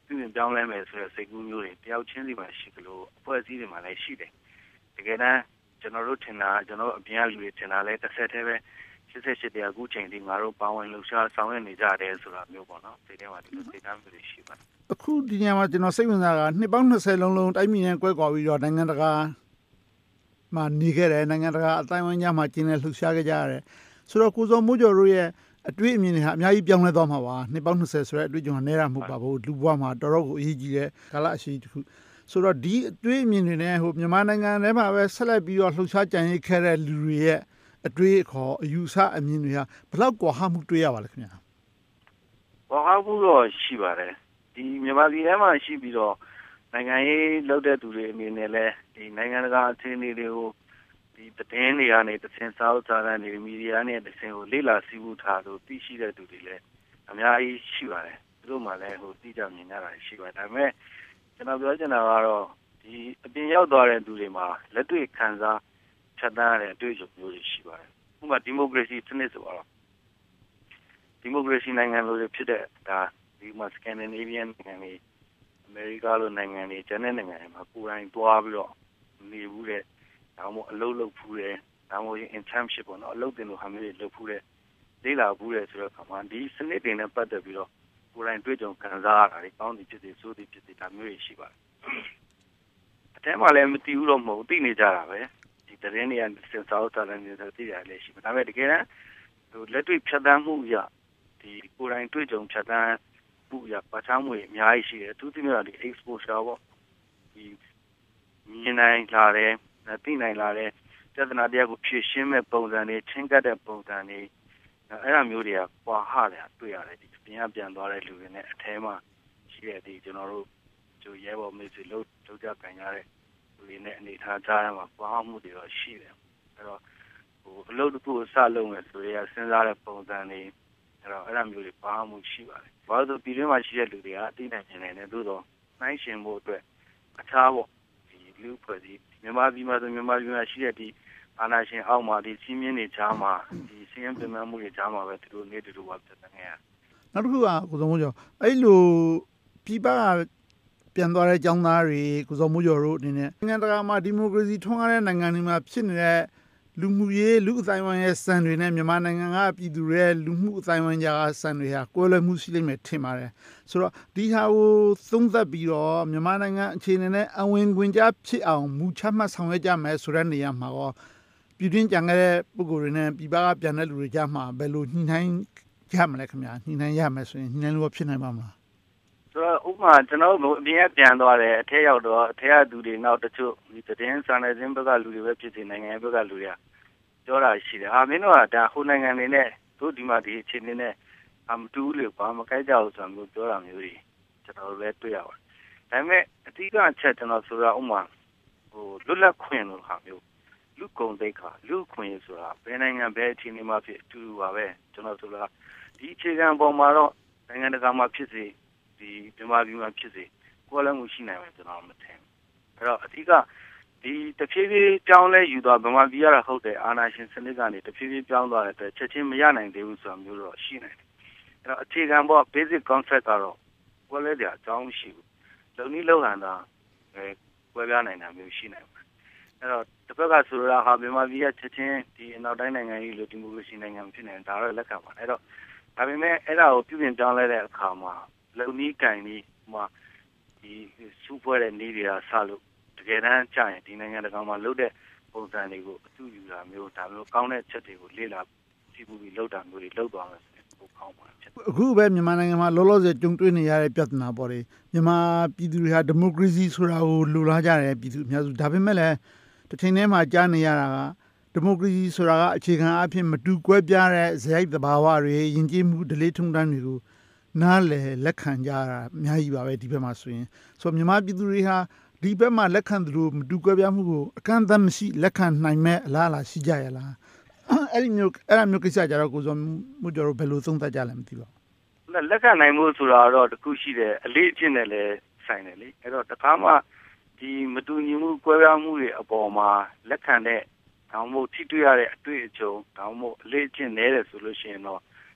ပြုပြင်ပြောင်းလဲမယ်ဆိုတဲ့စိတ်ကူးမျိုးတွေတယောက်ချင်းစီမှာရှိသလိုအဖွဲ့အစည်းတွေမှာလည်းရှိတယ်တကယ်တမ်းကျွန်တော်တို့ထင်တာကျွန်တော်အပြင်ကလူတွေထင်တာလည်းတစ်ဆက်တည်းပဲရှစ်ဆယ့်ရှစ်တရားအခုချိန်ဒီငါတို့ပါဝင်လှူရှားဆောင်ရွက်နေကြတယ်ဆိုတာမျိုးပေါ့နော်ဒီထဲမှာဒီလိုစိတ်ထားမျိုးတွေရှိပါတယ်အခုဒီညမှာကျွန်တော်စိတ်ဝင်စားတာနှစ်ပေါင်း20လုံးလုံးတိုင်းပြည်နဲ့ကွဲကွာပြီးတော့နိုင်ငံတကာမှာနေခဲ့တယ်နိုင်ငံတကာအတိုင်းအဝန်းကြားမှာကျင်းနေလှူရှားခဲ့ကြရတယ်ဆိုတော့ကိုစောမိုးကျော်တို့ရဲ့အတွေ့အမြင်တွေဟာအများကြီးပြောင်းလဲသွားမှာပါနှစ်ပေါင်း20ဆိုတဲ့အတွေ့အကြုံကနဲတာမဟုတ်ပါဘူးလူဘဝမှာတော်တော်ကိုအရေးကြီးတဲ့ကာလအရှိတစ်ခုဆိုတော့ဒီအတွေ့အမြင်တွေနဲ့ဟိုမြန်မာနိုင်ငံထဲမှာပဲဆက်လက်ပြီးတော့လှုပ်ရှားကြံရိတ်ခဲ့တဲ့လူတွေရဲ့အတွေ့အခေါ်အယူဆအမြင်တွေဟာဘယ်လောက်ကွာဟမှုတွေ့ရပါလဲခင်ဗျာကွာဟမှုတော့ရှိပါတယ်ဒီမြန်မာပြည်ထဲမှာရှိပြီးတော့နိုင်ငံရေးလုပ်တဲ့သူတွေအနေနဲ့လည်းဒီနိုင်ငံတကာအခြေအနေတွေကိုဒီသတင်းတွေကနေတစ်ဆင့်စာအုပ်စာတမ်းတွေမီဒီယာနဲ့တစ်ဆင့်ကိုလေ့လာစီးပူးထားလို့သိရှိတဲ့သူတွေလည်းအများကြီးရှိပါတယ်သူတို့မှလည်းဟိုသိကြမြင်ကြတာရှိပါတယ်ဒါပေမဲ့ကျွန်တော်ပြောချင်တာကတော့ဒီအပြင်ရောက်သွားတဲ့သူတွေမှာလက်တွေ့ခံစားဖြတ်သန်းရတဲ့အတွေ့အကြုံမျိုးတွေရှိပါတယ်ဥပမာဒီမိုကရေစီစနစ်ဆိုတော့ဒီမိုကရေစီနိုင်ငံလိုဖြစ်တဲ့ဒါဒီမှာစကန်ဒီနေဗီယန်နိုင်ငံတွေအမေရိကလိုနိုင်ငံတွေကျန်တဲ့နိုင်ငံတွေမှာကိုယ်တိုင်သွားပြီးတော့နေဘူးတဲ့ဒါမှမဟုတ်အလုပ်လုပ်ဖူးတယ်ဒါမှမဟုတ် internship ပေါ့နော်အလုပ်တင်လို့ဟာမျိုးတွေလုပ်ဖူးတယ်လေ့လာဖူးတယ်ဆိုတော့ခါမှဒီစနစ်တွေနဲ့ပတ်သက်ပြီးတော့ကိုယ်တိုင်တွေ့ကြုံခံစားရတာတွေကောင်းသည်ဖြစ်သည်ဆိုးသည်ဖြစ်သည်ဒါမျိုးတွေရှိပါတယ်အတဲမှလည်းမသိဘူးတော့မဟုတ်သိနေကြတာပဲဒီသတင်းတွေကစင်စာဥတာလည်းနေတာသိရတယ်လည်းရှိတယ်ဒါပေမဲ့တကယ်တမ်းဟိုလက်တွေ့ဖြတ်သန်းမှုရဒီကိုယ်တိုင်တွေ့ကြုံဖြတ်သန်းမှုရပါချောင်းမှုအများကြီးရှိတယ်သူသိနေတာဒီ exposure ပေါ့ဒီမြင်နိုင်လာတယ်သိနိုင်လာတယ်ပြဿနာတရားကိုဖြေရှင်းမဲ့ပုံစံတွေချင်းကပ်တဲ့ပုံစံတွေအဲ့ဒါမျိုးတွေကပွာဟတယ်တွေ့ရတယ်ဒီပြင်ကပြန်သွားတဲ့လူတွေနဲ့အထဲမှာရှိတဲ့ဒီကျွန်တော်တို့ကျိုးရဲဘော်မေးစီလို့ထုတ်ကြခံရတဲ့လူတွေနဲ့အနေထားကြားရမှာပွာဟမှုတွေတော့ရှိတယ်အဲ့တော့ဟိုအလုပ်တစ်ခုကိုစလုပ်မယ်ဆိုရင်စဉ်းစားတဲ့ပုံစံတွေအဲ့တော့အဲ့ဒါမျိုးတွေပွာဟမှုရှိပါတယ်ဘာလို့ဒီတွင်းမှာရှိတဲ့လူတွေကအသိနိုင်နေတယ်သို့တော့နိုင်ရှင်ဖို့အတွက်အခြားပေါ့ဒီလူဖွဲ့စည်းမြန်မာပြည်မှာဆိုမြန်မာပြည်မှာရှိတဲ့ဒီအာဏာရှင်အောက်မှာဒီစီးမြင့်နေကြမှာဒီစီးရင်ပြန်မှုတွေကြားမှာပဲသူတို့နေတူတူပါပြတ်နေရနောက်တစ်ခုကကိုစောမိုးကျော်အဲ့လိုပြည်ပပြန်သွားတဲ့ចောင်းသားတွေကိုစောမိုးကျော်တို့အနေနဲ့နိုင်ငံတကာမှာဒီမိုကရေစီထွန်းကားတဲ့နိုင်ငံတွေမှာဖြစ်နေတဲ့လူမှုရေးလူအတိုင်းဝိုင်းရဲ့စံတွေနဲ့မြန်မာနိုင်ငံကပြည်သူတွေရဲ့လူမှုအတိုင်းဝိုင်းကြားကစံတွေဟာကွဲလွဲမှုရှိလိမ့်မယ်ထင်ပါတယ်ဆိုတော့ဒီဟာကိုသုံးသပ်ပြီးတော့မြန်မာနိုင်ငံအခြေအနေနဲ့အဝင်ခွင်ကြားဖြစ်အောင်မူချမှတ်ဆောင်ရွက်ကြမယ်ဆိုတဲ့နေရာမှာတော့ပြည်တွင်းကြံခဲ့တဲ့ပုဂ္ဂိုလ်တွေနဲ့ပြည်ပကပြန်တဲ့လူတွေကြားမှာဘယ်လိုညှိနှိုင်းရမလဲခင်ဗျာညှိနှိုင်းရမယ်ဆိုရင်ညှိနှိုင်းလို့ဖြစ်နိုင်ပါမလားဆိုတော့ဥပမာကျွန်တော်တို့အပြင်ကပြန်သွားတယ်အထက်ရောက်တော့အထက်ကသူတွေနောက်တချို့ဒီသတင်းစာနယ်ဇင်းဘက်ကလူတွေပဲဖြစ်စီနိုင်ငံဘက်ကလူတွေကပြောတာရှိတယ်ဟာမင်းတို့ကဒါဟိုနိုင်ငံတွေနဲ့တို့ဒီမှာဒီအခြေအနေနဲ့အမတူလို့ဘာမကိုက်ကြဘူးဆိုမျိုးပြောတာမျိုးတွေကျွန်တော်လည်းတွေ့ရပါတယ်ဒါပေမဲ့အဓိကအချက်ကျွန်တော်ဆိုတာဥပမာဟိုလွတ်လပ်ခွင့်လို့ဟာမျိုးလူကုန်သိက္ခာလူခွင့်ဆိုတာဘယ်နိုင်ငံဘယ်အခြေအနေမှာဖြစ်အတူတူပါပဲကျွန်တော်ဆိုတာဒီအခြေခံပေါ်မှာတော့နိုင်ငံတကာမှာဖြစ်စေဒီမြန်မာပြည်မှာဖြစ်စေကိုယ်လည်းမရှိနိုင်ဘူးကျွန်တော်မထင်အဲ့တော့အဓိကဒီတဖြည်းဖြည်းပြောင်းလဲယူသွားဗမာပြည်ရတာဟုတ်တယ်အာဏာရှင်စနစ်ကနေတဖြည်းဖြည်းပြောင်းသွားတဲ့အတွက်ချက်ချင်းမရနိုင်သေးဘူးဆိုတာမျိုးတော့ရှိနေတယ်အဲ့တော့အခြေခံပေါ် basic concept ကတော့ကိုယ်လည်းကြာအကြောင်းမရှိဘူးလုံနည်းလုံဟန်တာအဲကွဲပြားနိုင်တာမျိုးရှိနိုင်ပါတယ်အဲ့တော့တစ်ဖက်ကဆိုတော့ဟာမြန်မာပြည်ကချက်ချင်းဒီအနောက်တိုင်းနိုင်ငံကြီးလိုဒီမိုကရေစီနိုင်ငံဖြစ်နေဒါတော့လက်ခံပါတယ်အဲ့တော့ဒါပေမဲ့အဲ့ဒါကိုပြုပြင်ပြောင်းလဲတဲ့အခါမှာလုံနည်းကင်ပြီးဟိုဒီစူပွဲတဲ့နေတွေကဆလို့တကယ်တမ်းကြာရင်ဒီနိုင်ငံတကာမှာလုပ်တဲ့ပုံစံတွေကိုအတူယူတာမျိုးဒါမျိုးကောင်းတဲ့ချက်တွေကိုလေ့လာကြည့်ပြီးလုပ်တာမျိုးတွေလုပ်သွားမယ်ဆိုရင်ပိုကောင်းမှာဖြစ်အခုပဲမြန်မာနိုင်ငံမှာလောလောဆယ်ကြုံတွေ့နေရတဲ့ပြဿနာပေါ့လေမြန်မာပြည်သူတွေဟာဒီမိုကရေစီဆိုတာကိုလိုလားကြတယ်ပြည်သူအများစုဒါပေမဲ့လည်းတစ်ချိန်တည်းမှာကြားနေရတာကဒီမိုကရေစီဆိုတာကအခြေခံအဖြစ်မတူကွဲပြားတဲ့ဇယိုက်သဘာဝတွေယဉ်ကျေးမှုဒလေးထုံတန်းတွေကိုနားလေလက်ခံကြတာအများကြီးပါပဲဒီဘက်မှာဆိုရင်ဆိုတော့မြန်မာပြည်သူတွေဟာဒီဘက်မှာလက်ခံသလိုမတူကွဲပြားမှုကိုအကန့်အသတ်မရှိလက်ခံနိုင်မဲ့အလားအလာရှိကြရလားအဲ့ဒီမျိုးအဲ့ဒါမျိုးကိစ္စကြတော့ကိုစောမိုးကျော်တို့ဘယ်လိုသုံးသပ်ကြလဲမသိပါဘူးလက်ခံနိုင်မှုဆိုတာတော့တခုရှိတယ်အလေးအကျင့်နဲ့လည်းဆိုင်တယ်လေအဲ့တော့တခါမှဒီမတူညီမှုကွဲပြားမှုတွေအပေါ်မှာလက်ခံတဲ့ဒါမှမဟုတ်ထိတွေ့ရတဲ့အတွေ့အကြုံဒါမှမဟုတ်အလေးအကျင့်နဲတယ်ဆိုလို့ရှိရင်တော့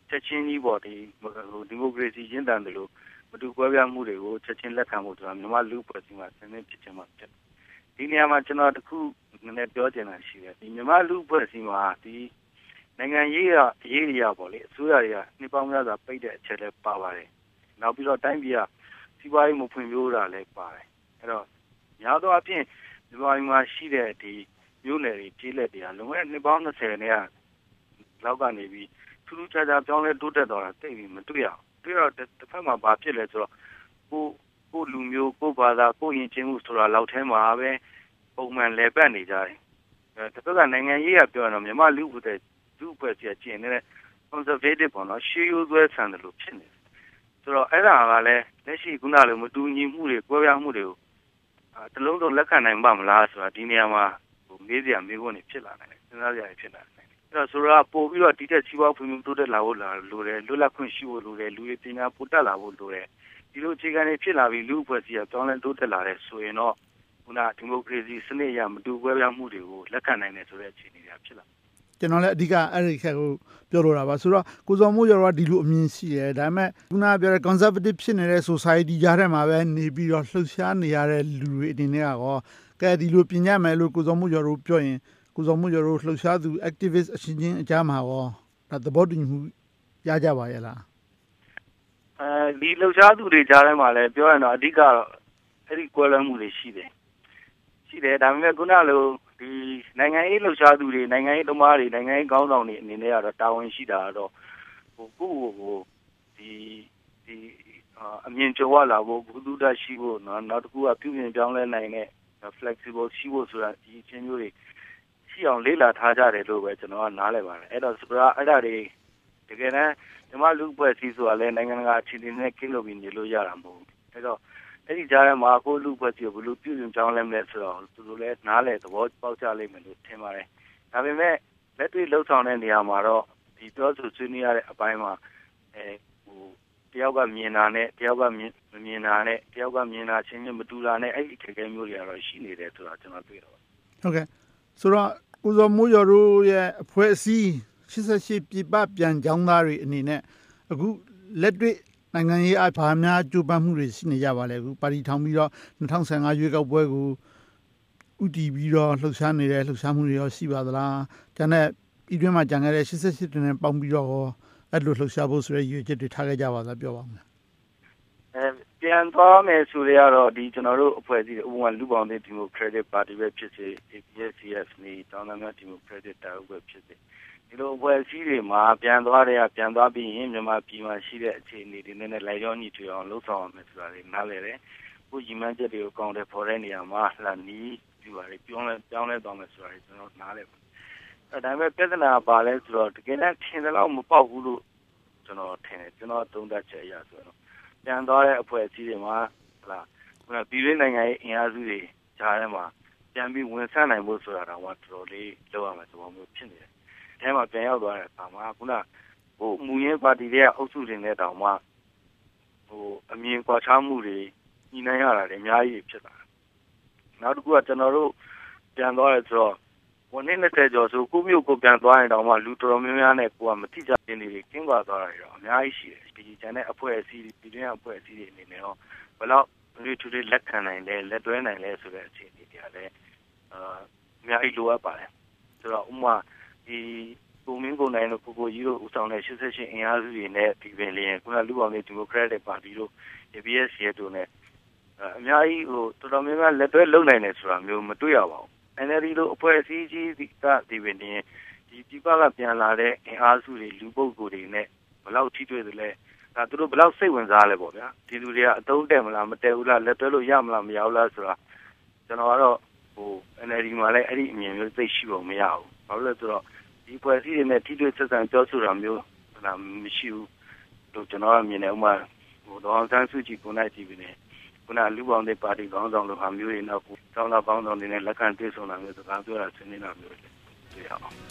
ချက်ချင်းကြီးပေါ့ဒီဟိုဒီမိုကရေစီရင်းတန်တယ်လို့မတူကွဲပြားမှုတွေကိုချက်ချင်းလက်ခံဖို့ဆိုတာမြန်မာလူဖွဲ့စီမှာဆင်းနေဖြစ်ချင်မှာဖြစ်ဒီနေရာမှာကျွန်တော်တခုနည်းနည်းပြောချင်တာရှိတယ်ဒီမြန်မာလူဖွဲ့စီမှာဒီနိုင်ငံရေးရရေးရပေါ့လေအစိုးရတွေကနှစ်ပေါင်းများစွာပိတ်တဲ့အချက်လည်းပါပါတယ်နောက်ပြီးတော့တိုင်းပြည်ကစီးပွားရေးမဖွံ့ဖြိုးတာလည်းပါတယ်အဲ့တော့များသောအားဖြင့်မြန်မာပြည်မှာရှိတဲ့ဒီမျိုးနယ်တွေကြီးလက်တွေကလွန်ခဲ့တဲ့နှစ်ပေါင်း၂၀နဲ့လောက်ကနေပြီးထူးထူးခြားခြားပြောင်းလဲတိုးတက်သွားတာသိပြီးမတွေ့ရဘူးတွေ့တော့တစ်ဖက်မှာဘာဖြစ်လဲဆိုတော့ကိုကိုလူမျိုးကိုဘာသာကိုယဉ်ကျေးမှုဆိုတာလောက်ထဲမှာပဲပုံမှန်လဲပတ်နေကြတယ်အဲတစ်ဖက်ကနိုင်ငံရေးကပြောရတော့မြန်မာလူ့ဘဝလူ့ဘဝကြီးကျင်းနေတဲ့ conservative ပေါ့နော်ရှေးရိုးသွဲဆန်တယ်လို့ဖြစ်နေတယ်ဆိုတော့အဲ့ဒါကလည်းလက်ရှိခုနလိုမတူညီမှုတွေကွဲပြားမှုတွေကိုတလုံးစုံလက်ခံနိုင်ပါမလားဆိုတာဒီနေရာမှာဟိုမေးစရာမေးခွန်းတွေဖြစ်လာနိုင်တယ်စဉ်းစားစရာတွေဖြစ်လာနိုင်တယ်အဲ့တော့ဆိုတော့ပို့ပြီးတော့ဒီတက်စီးပွားဖွံ့ဖြိုးတိုးတက်လာဖို့လာလိုတယ်လွတ်လပ်ခွင့်ရှိဖို့လိုတယ်လူတွေပညာပိုတက်လာဖို့လိုတယ်ဒီလိုအခြေခံတွေဖြစ်လာပြီးလူ့အဖွဲ့အစည်းကပြောင်းလဲတိုးတက်လာတဲ့ဆိုရင်တော့ခုနဒီမိုကရေစီစနစ်ရမတူကွဲပြားမှုတွေကိုလက်ခံနိုင်တယ်ဆိုတဲ့အခြေအနေတွေဖြစ်လာကျွန်တော်လည်းအဓိကအဲ့ဒီခက်ကိုပြောလိုတာပါဆိုတော့ကိုစောမိုးကျော်ကဒီလိုအမြင်ရှိတယ်ဒါပေမဲ့ခုနကပြောတဲ့ conservative ဖြစ်နေတဲ့ society ကြားထဲမှာပဲနေပြီးတော့လှုပ်ရှားနေရတဲ့လူတွေအနေနဲ့ကောကဲဒီလိုပြင်ရမယ်လို့ကိုစောမိုးကျော်တို့ပြောရင်ကိုစောမိုးကျော်တို့လှုပ်ရှားသူ activist အချင်းချင်းအကြားမှာကောဒါသဘောတူညီမှုရကြပါရဲ့လားအဲဒီလှုပ်ရှားသူတွေကြားထဲမှာလည်းပြောရရင်တော့အဓိကတော့အဲ့ဒီကွဲလွဲမှုတွေရှိတယ်ရှိတယ်ဒါပေမဲ့ခုနလိုဒီနိုင်ငံရေးလှုပ်ရှားသူတွေနိုင်ငံရေးသမားတွေနိုင်ငံရေးခေါင်းဆောင်တွေအနေနဲ့ကတော့တာဝန်ရှိတာတော့ဟိုကိုယ့်ကိုယ်ဒီဒီအမြင်ကျော်လာဖို့ဘုသူတရှိဖို့နော်နောက်တစ်ခုကပြုပြင်ပြောင်းလဲနိုင်တဲ့ flexible ရှိဖို့ဆိုတာဒီအချင်းမျိုးတွေရှိအောင်လေ့လာထားကြတယ်လို့ပဲကျွန်တော်ကနားလည်ပါတယ်အဲ့တော့ဆိုတာအဲ့ဒါတွေတကယ်တမ်းဒီမှာလူ့အဖွဲ့အစည်းဆိုတာလည်းနိုင်ငံတကာအခြေအနေနဲ့ကင်းလို့ပြီးနေလို့ရတာမဟုတ်ဘူးအဲ့တော့အဲ့ဒီကြားထဲမှာကိုလူ့အဖွဲ့အစည်းကိုဘယ်လိုပြုပြင်ပြောင်းလဲမလဲဆိုတော့သူတို့လည်းနားလည်သဘောပေါက်ကြလိမ့်မယ်လို့ထင်ပါတယ်ဒါပေမဲ့လက်တွေ့လှုပ်ဆောင်တဲ့နေရာမှာတော့ဒီပြောဆိုဆွေးနွေးရတဲ့အပိုင်းမှာအဲဟိုတယောက်ကမြင်တာနဲ့တယောက်ကမမြင်တာနဲ့တယောက်ကမြင်တာချင်းချင်းမတူတာနဲ့အဲ့ဒီအခက်အခဲမျိုးတွေကတော့ရှိနေတယ်ဆိုတာကျွန်တော်တွေ့တော့ဟုတ်ကဲ့ဆိုတော့ကိုစောမိုးကျော်တို့ရဲ့အဖွဲ့အစည်းရှစ်ဆယ့်ရှစ်ပြည်ပပြန်ကြောင်းသားတွေအနေနဲ့အခုလက်တွေ့နိုင်ငံရေးအဖာများကြိုးပမ်းမှုတွေရှိနေကြပါလေအခုပါတီထောင်ပြီးတော့၂၀၁၅ရွေးကောက်ပွဲကိုဥတီပြီးတော့လှုပ်ရှားနေတဲ့လှုပ်ရှားမှုတွေရောရှိပါသလားကျန်တဲ့ဤတွင်းမှာကြံခဲ့တဲ့ရှစ်ဆယ့်ရှစ်တွင်ပေါင်းပြီးတော့အဲ့လိုလှုပ်ရှားဖို့ဆိုတဲ့ရည်ရွယ်ချက်တွေထားခဲ့ကြပါလားပြောပါဦးအဲပြန်သွားမယ်ဆိုရတော့ဒီကျွန်တော်တို့အဖွဲ့အစည်းဥပမာလူပေါင်းတဲ့ Democratic Party ပဲဖြစ်စေ A P S C S နေတောင်းတမ်း Democratic တာဥပဲဖြစ်စေဒီလိုအဖွဲ့အစည်းတွေမှာပြန်သွားတဲ့ပြန်သွားပြီးရင်မြန်မာပြည်မှာရှိတဲ့အခြေအနေတွေနဲ့လိုက်ရောညီထွေအောင်လှုပ်ဆောင်ရမယ်ဆိုတာတွေနားလည်တယ်။ကိုကြီးမှန်းချက်တွေကိုကောင်းတယ်ပေါ်တဲ့နေရာမှာလာနီးပြပါလေပြောင်းလဲပြောင်းလဲသွားမယ်ဆိုတာတွေကျွန်တော်နားလည်ပါတယ်။အဲဒါပေမဲ့ပြဿနာပါလဲဆိုတော့တကယ်တမ်းထင်တယ်လို့မပေါက်ဘူးလို့ကျွန်တော်ထင်တယ်ကျွန်တော်သုံးသပ်ချက်အရဆိုတော့ပြန်သွားတဲ့အဖွဲ့အစည်းတွေမှာဟလာခုနပြည်တွင်းနိုင်ငံရေးအင်အားစုတွေကြားထဲမှာပြန်ပြီးဝင်ဆန့်နိုင်ဖို့ဆိုတာတော့တော်တော်လေးလုပ်ရမယ်သဘောမျိုးဖြစ်နေတယ်အဲမှာပြန်ရောက်သွားတဲ့အခါမှာခုနဟိုမူရင်းပါတီတွေကအုပ်စုတွေနဲ့တောင်မှဟိုအမြင်ကွာခြားမှုတွေညှိနှိုင်းရတာတွေအများကြီးဖြစ်လာတယ်။နောက်တစ်ခုကကျွန်တော်တို့ပြန်သွားရဲဆိုတော့ဝန်ထမ်းနှစ်ဆယ်ကျော်ဆိုကိုမျိုးကိုပြန်သွားရင်တောင်မှလူတော်တော်များများနဲ့ကိုကမတိကျတဲ့နေတွေကင်းကွာသွားတာတွေတော့အများကြီးရှိတယ်။ဒီကျန်တဲ့အဖွဲ့အစည်းတွေပြည်တွင်းအဖွဲ့အစည်းတွေအနေနဲ့တော့ဘယ်တော့လူတွေတွေလက်ခံနိုင်လဲလက်တွဲနိုင်လဲဆိုတဲ့အခြေအနေတွေကလည်းအာအများကြီးလိုအပ်ပါတယ်။ဆိုတော့ဥမာဒီကိုမင်းကိုနိုင်တို့ကိုကိုကြီးတို့ဦးဆောင်တဲ့ရှစ်ဆယ့်ရှစ်အင်အားစုတွေနဲ့ဒီပင်လျင်ခုနလူပေါင်းတဲ့ဒီမိုကရက်တစ်ပါတီတို့ A P S C တို့နဲ့အများကြီးဟိုတော်တော်များများလက်တွဲလုပ်နိုင်တယ်ဆိုတာမျိုးမတွေ့ရပါဘူး။ N L D တို့အဖွဲ့အစည်းကြီးကဒီပင်လျင်ဒီပြပကပြန်လာတဲ့အင်အားစုတွေလူပုဂ္ဂိုလ်တွေနဲ့ဘယ်လောက်ထိတွေ့သလဲဒါသူတို့ဘယ်လောက်စိတ်ဝင်စားလဲပေါ့ဗျာဒီလူတွေကအတုံးတက်မလားမတက်ဘူးလားလက်တွဲလို့ရမလားမရဘူးလားဆိုတာကျွန်တော်ကတော့ဟို N L D မှာလည်းအဲ့ဒီအမြင်မျိုးသိရှိဖို့မရဘူး။ဘာလို့လဲဆိုတော့ဒီဖွဲ့စည်းတွေနဲ့ထိတွေ့ဆက်ဆံပြောဆိုတာမျိုးဟာမရှိဘူးလို့ကျွန်တော်ကမြင်တယ်ဥမာဟိုဒေါအောင်ဆန်းစုကြည်ကိုနိုင်ကြည့်ပြီးနေခုနလူပေါင်းတဲ့ပါတီခေါင်းဆောင်လို့ဟာမျိုးတွေနောက်ကျောင်းသားပေါင်းဆောင်တွေနဲ့လက်ခံတွေ့ဆုံတာမျိုးစကားပြောတာဆွေးနွေးတာမျိုးတွေတွေ့ရအောင်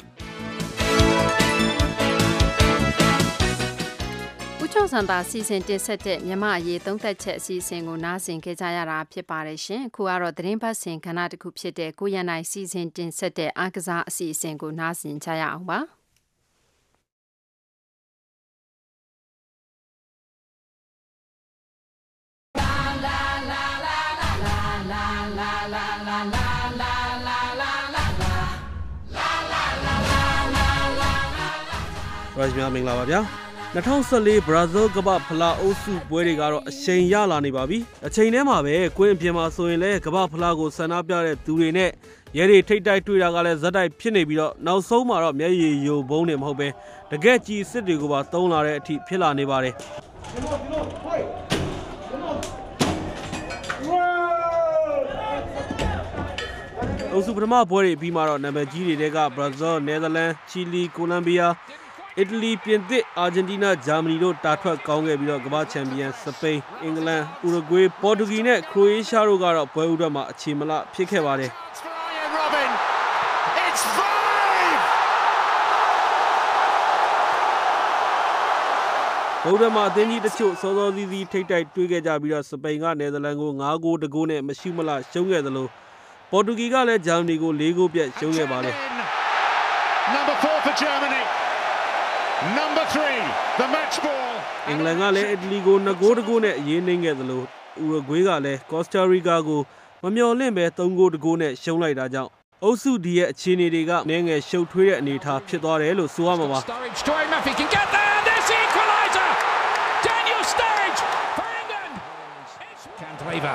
ဦးကျော်စံသာစီစဉ်တင်ဆက်တဲ့မြန်မာအရေးသုံးသက်ချက်အစီအစဉ်ကိုနားဆင်ကြကြရတာဖြစ်ပါတယ်ရှင်။ခုကတော့သတင်းပတ်စဉ်ခဏတစ်ခုဖြစ်တဲ့ကိုရန်နိုင်စီစဉ်တင်ဆက်တဲ့အားကစားအစီအစဉ်ကိုနားဆင်ကြရအောင်ပါ။ Raj များမင်္ဂလာပါဗျာ၂၀၁၄ Brazil ကမ္ဘာဖလားအုပ်စုပွဲတွေကတော့အချိန်ရလာနေပါပြီအချိန်ထဲမှာပဲကွင်းအပြင်မှာဆိုရင်လည်းကမ္ဘာဖလားကိုဆန္ဒပြတဲ့သူတွေနဲ့ရဲတွေထိတ်တိုက်တွေ့တာကလည်းဇက်တိုက်ဖြစ်နေပြီးတော့နောက်ဆုံးမှာတော့မျက်ရည်ယိုဘုံတွေမဟုတ်ပဲတကက်ကြီးစစ်တွေကိုပါသုံးလာတဲ့အထိဖြစ်လာနေပါတယ်အုပ်စုပထမပွဲတွေပြီးမှတော့နာမည်ကြီးတွေက Brazil, Netherlands, Chile, Colombia, Italy, ပြင်သစ်, Argentina, Germany တို့တာထွက်ကောင်းခဲ့ပြီးတော့ကမ္ဘာချန်ပီယံ Spain, England, Uruguay, Portugal နဲ့ Croatia တို့ကတော့ပွဲဥထွက်မှာအခြေမလဖြစ်ခဲ့ပါတယ်ဘုဒ္ဓမှာအသင်းကြီးတချို့စောစောစီးစီးထိတ်တိုက်တွေ့ခဲ့ကြပြီးတော့စပိန်ကနယ်သာလန်ကို၅ဂိုးတဂိုးနဲ့မရှိမလရှုံးခဲ့သလိုပေါ်တူဂီကလည်းဂျာမနီကို၄ဂိုးပြတ်ရှုံးခဲ့ပါတယ် Number four for Germany. Number three, the match ball. အင်္ဂလန်ကလည်းအီတလီကို၂ဂိုးတဂိုးနဲ့အရေးနှိမ့်ခဲ့သလိုဥရုဂွေးကလည်းကော့စတာရီကာကိုမမျှော်လင့်ပဲ၃ဂိုးတဂိုးနဲ့ရှုံးလိုက်တာကြောင့်အုပ်စုဒီရဲ့အခြေအနေတွေကနည်းငယ်ရှုပ်ထွေးတဲ့အနေအထားဖြစ်သွားတယ်လို့ဆိုရမှာပါ Daniel Sturridge for England. Candreva.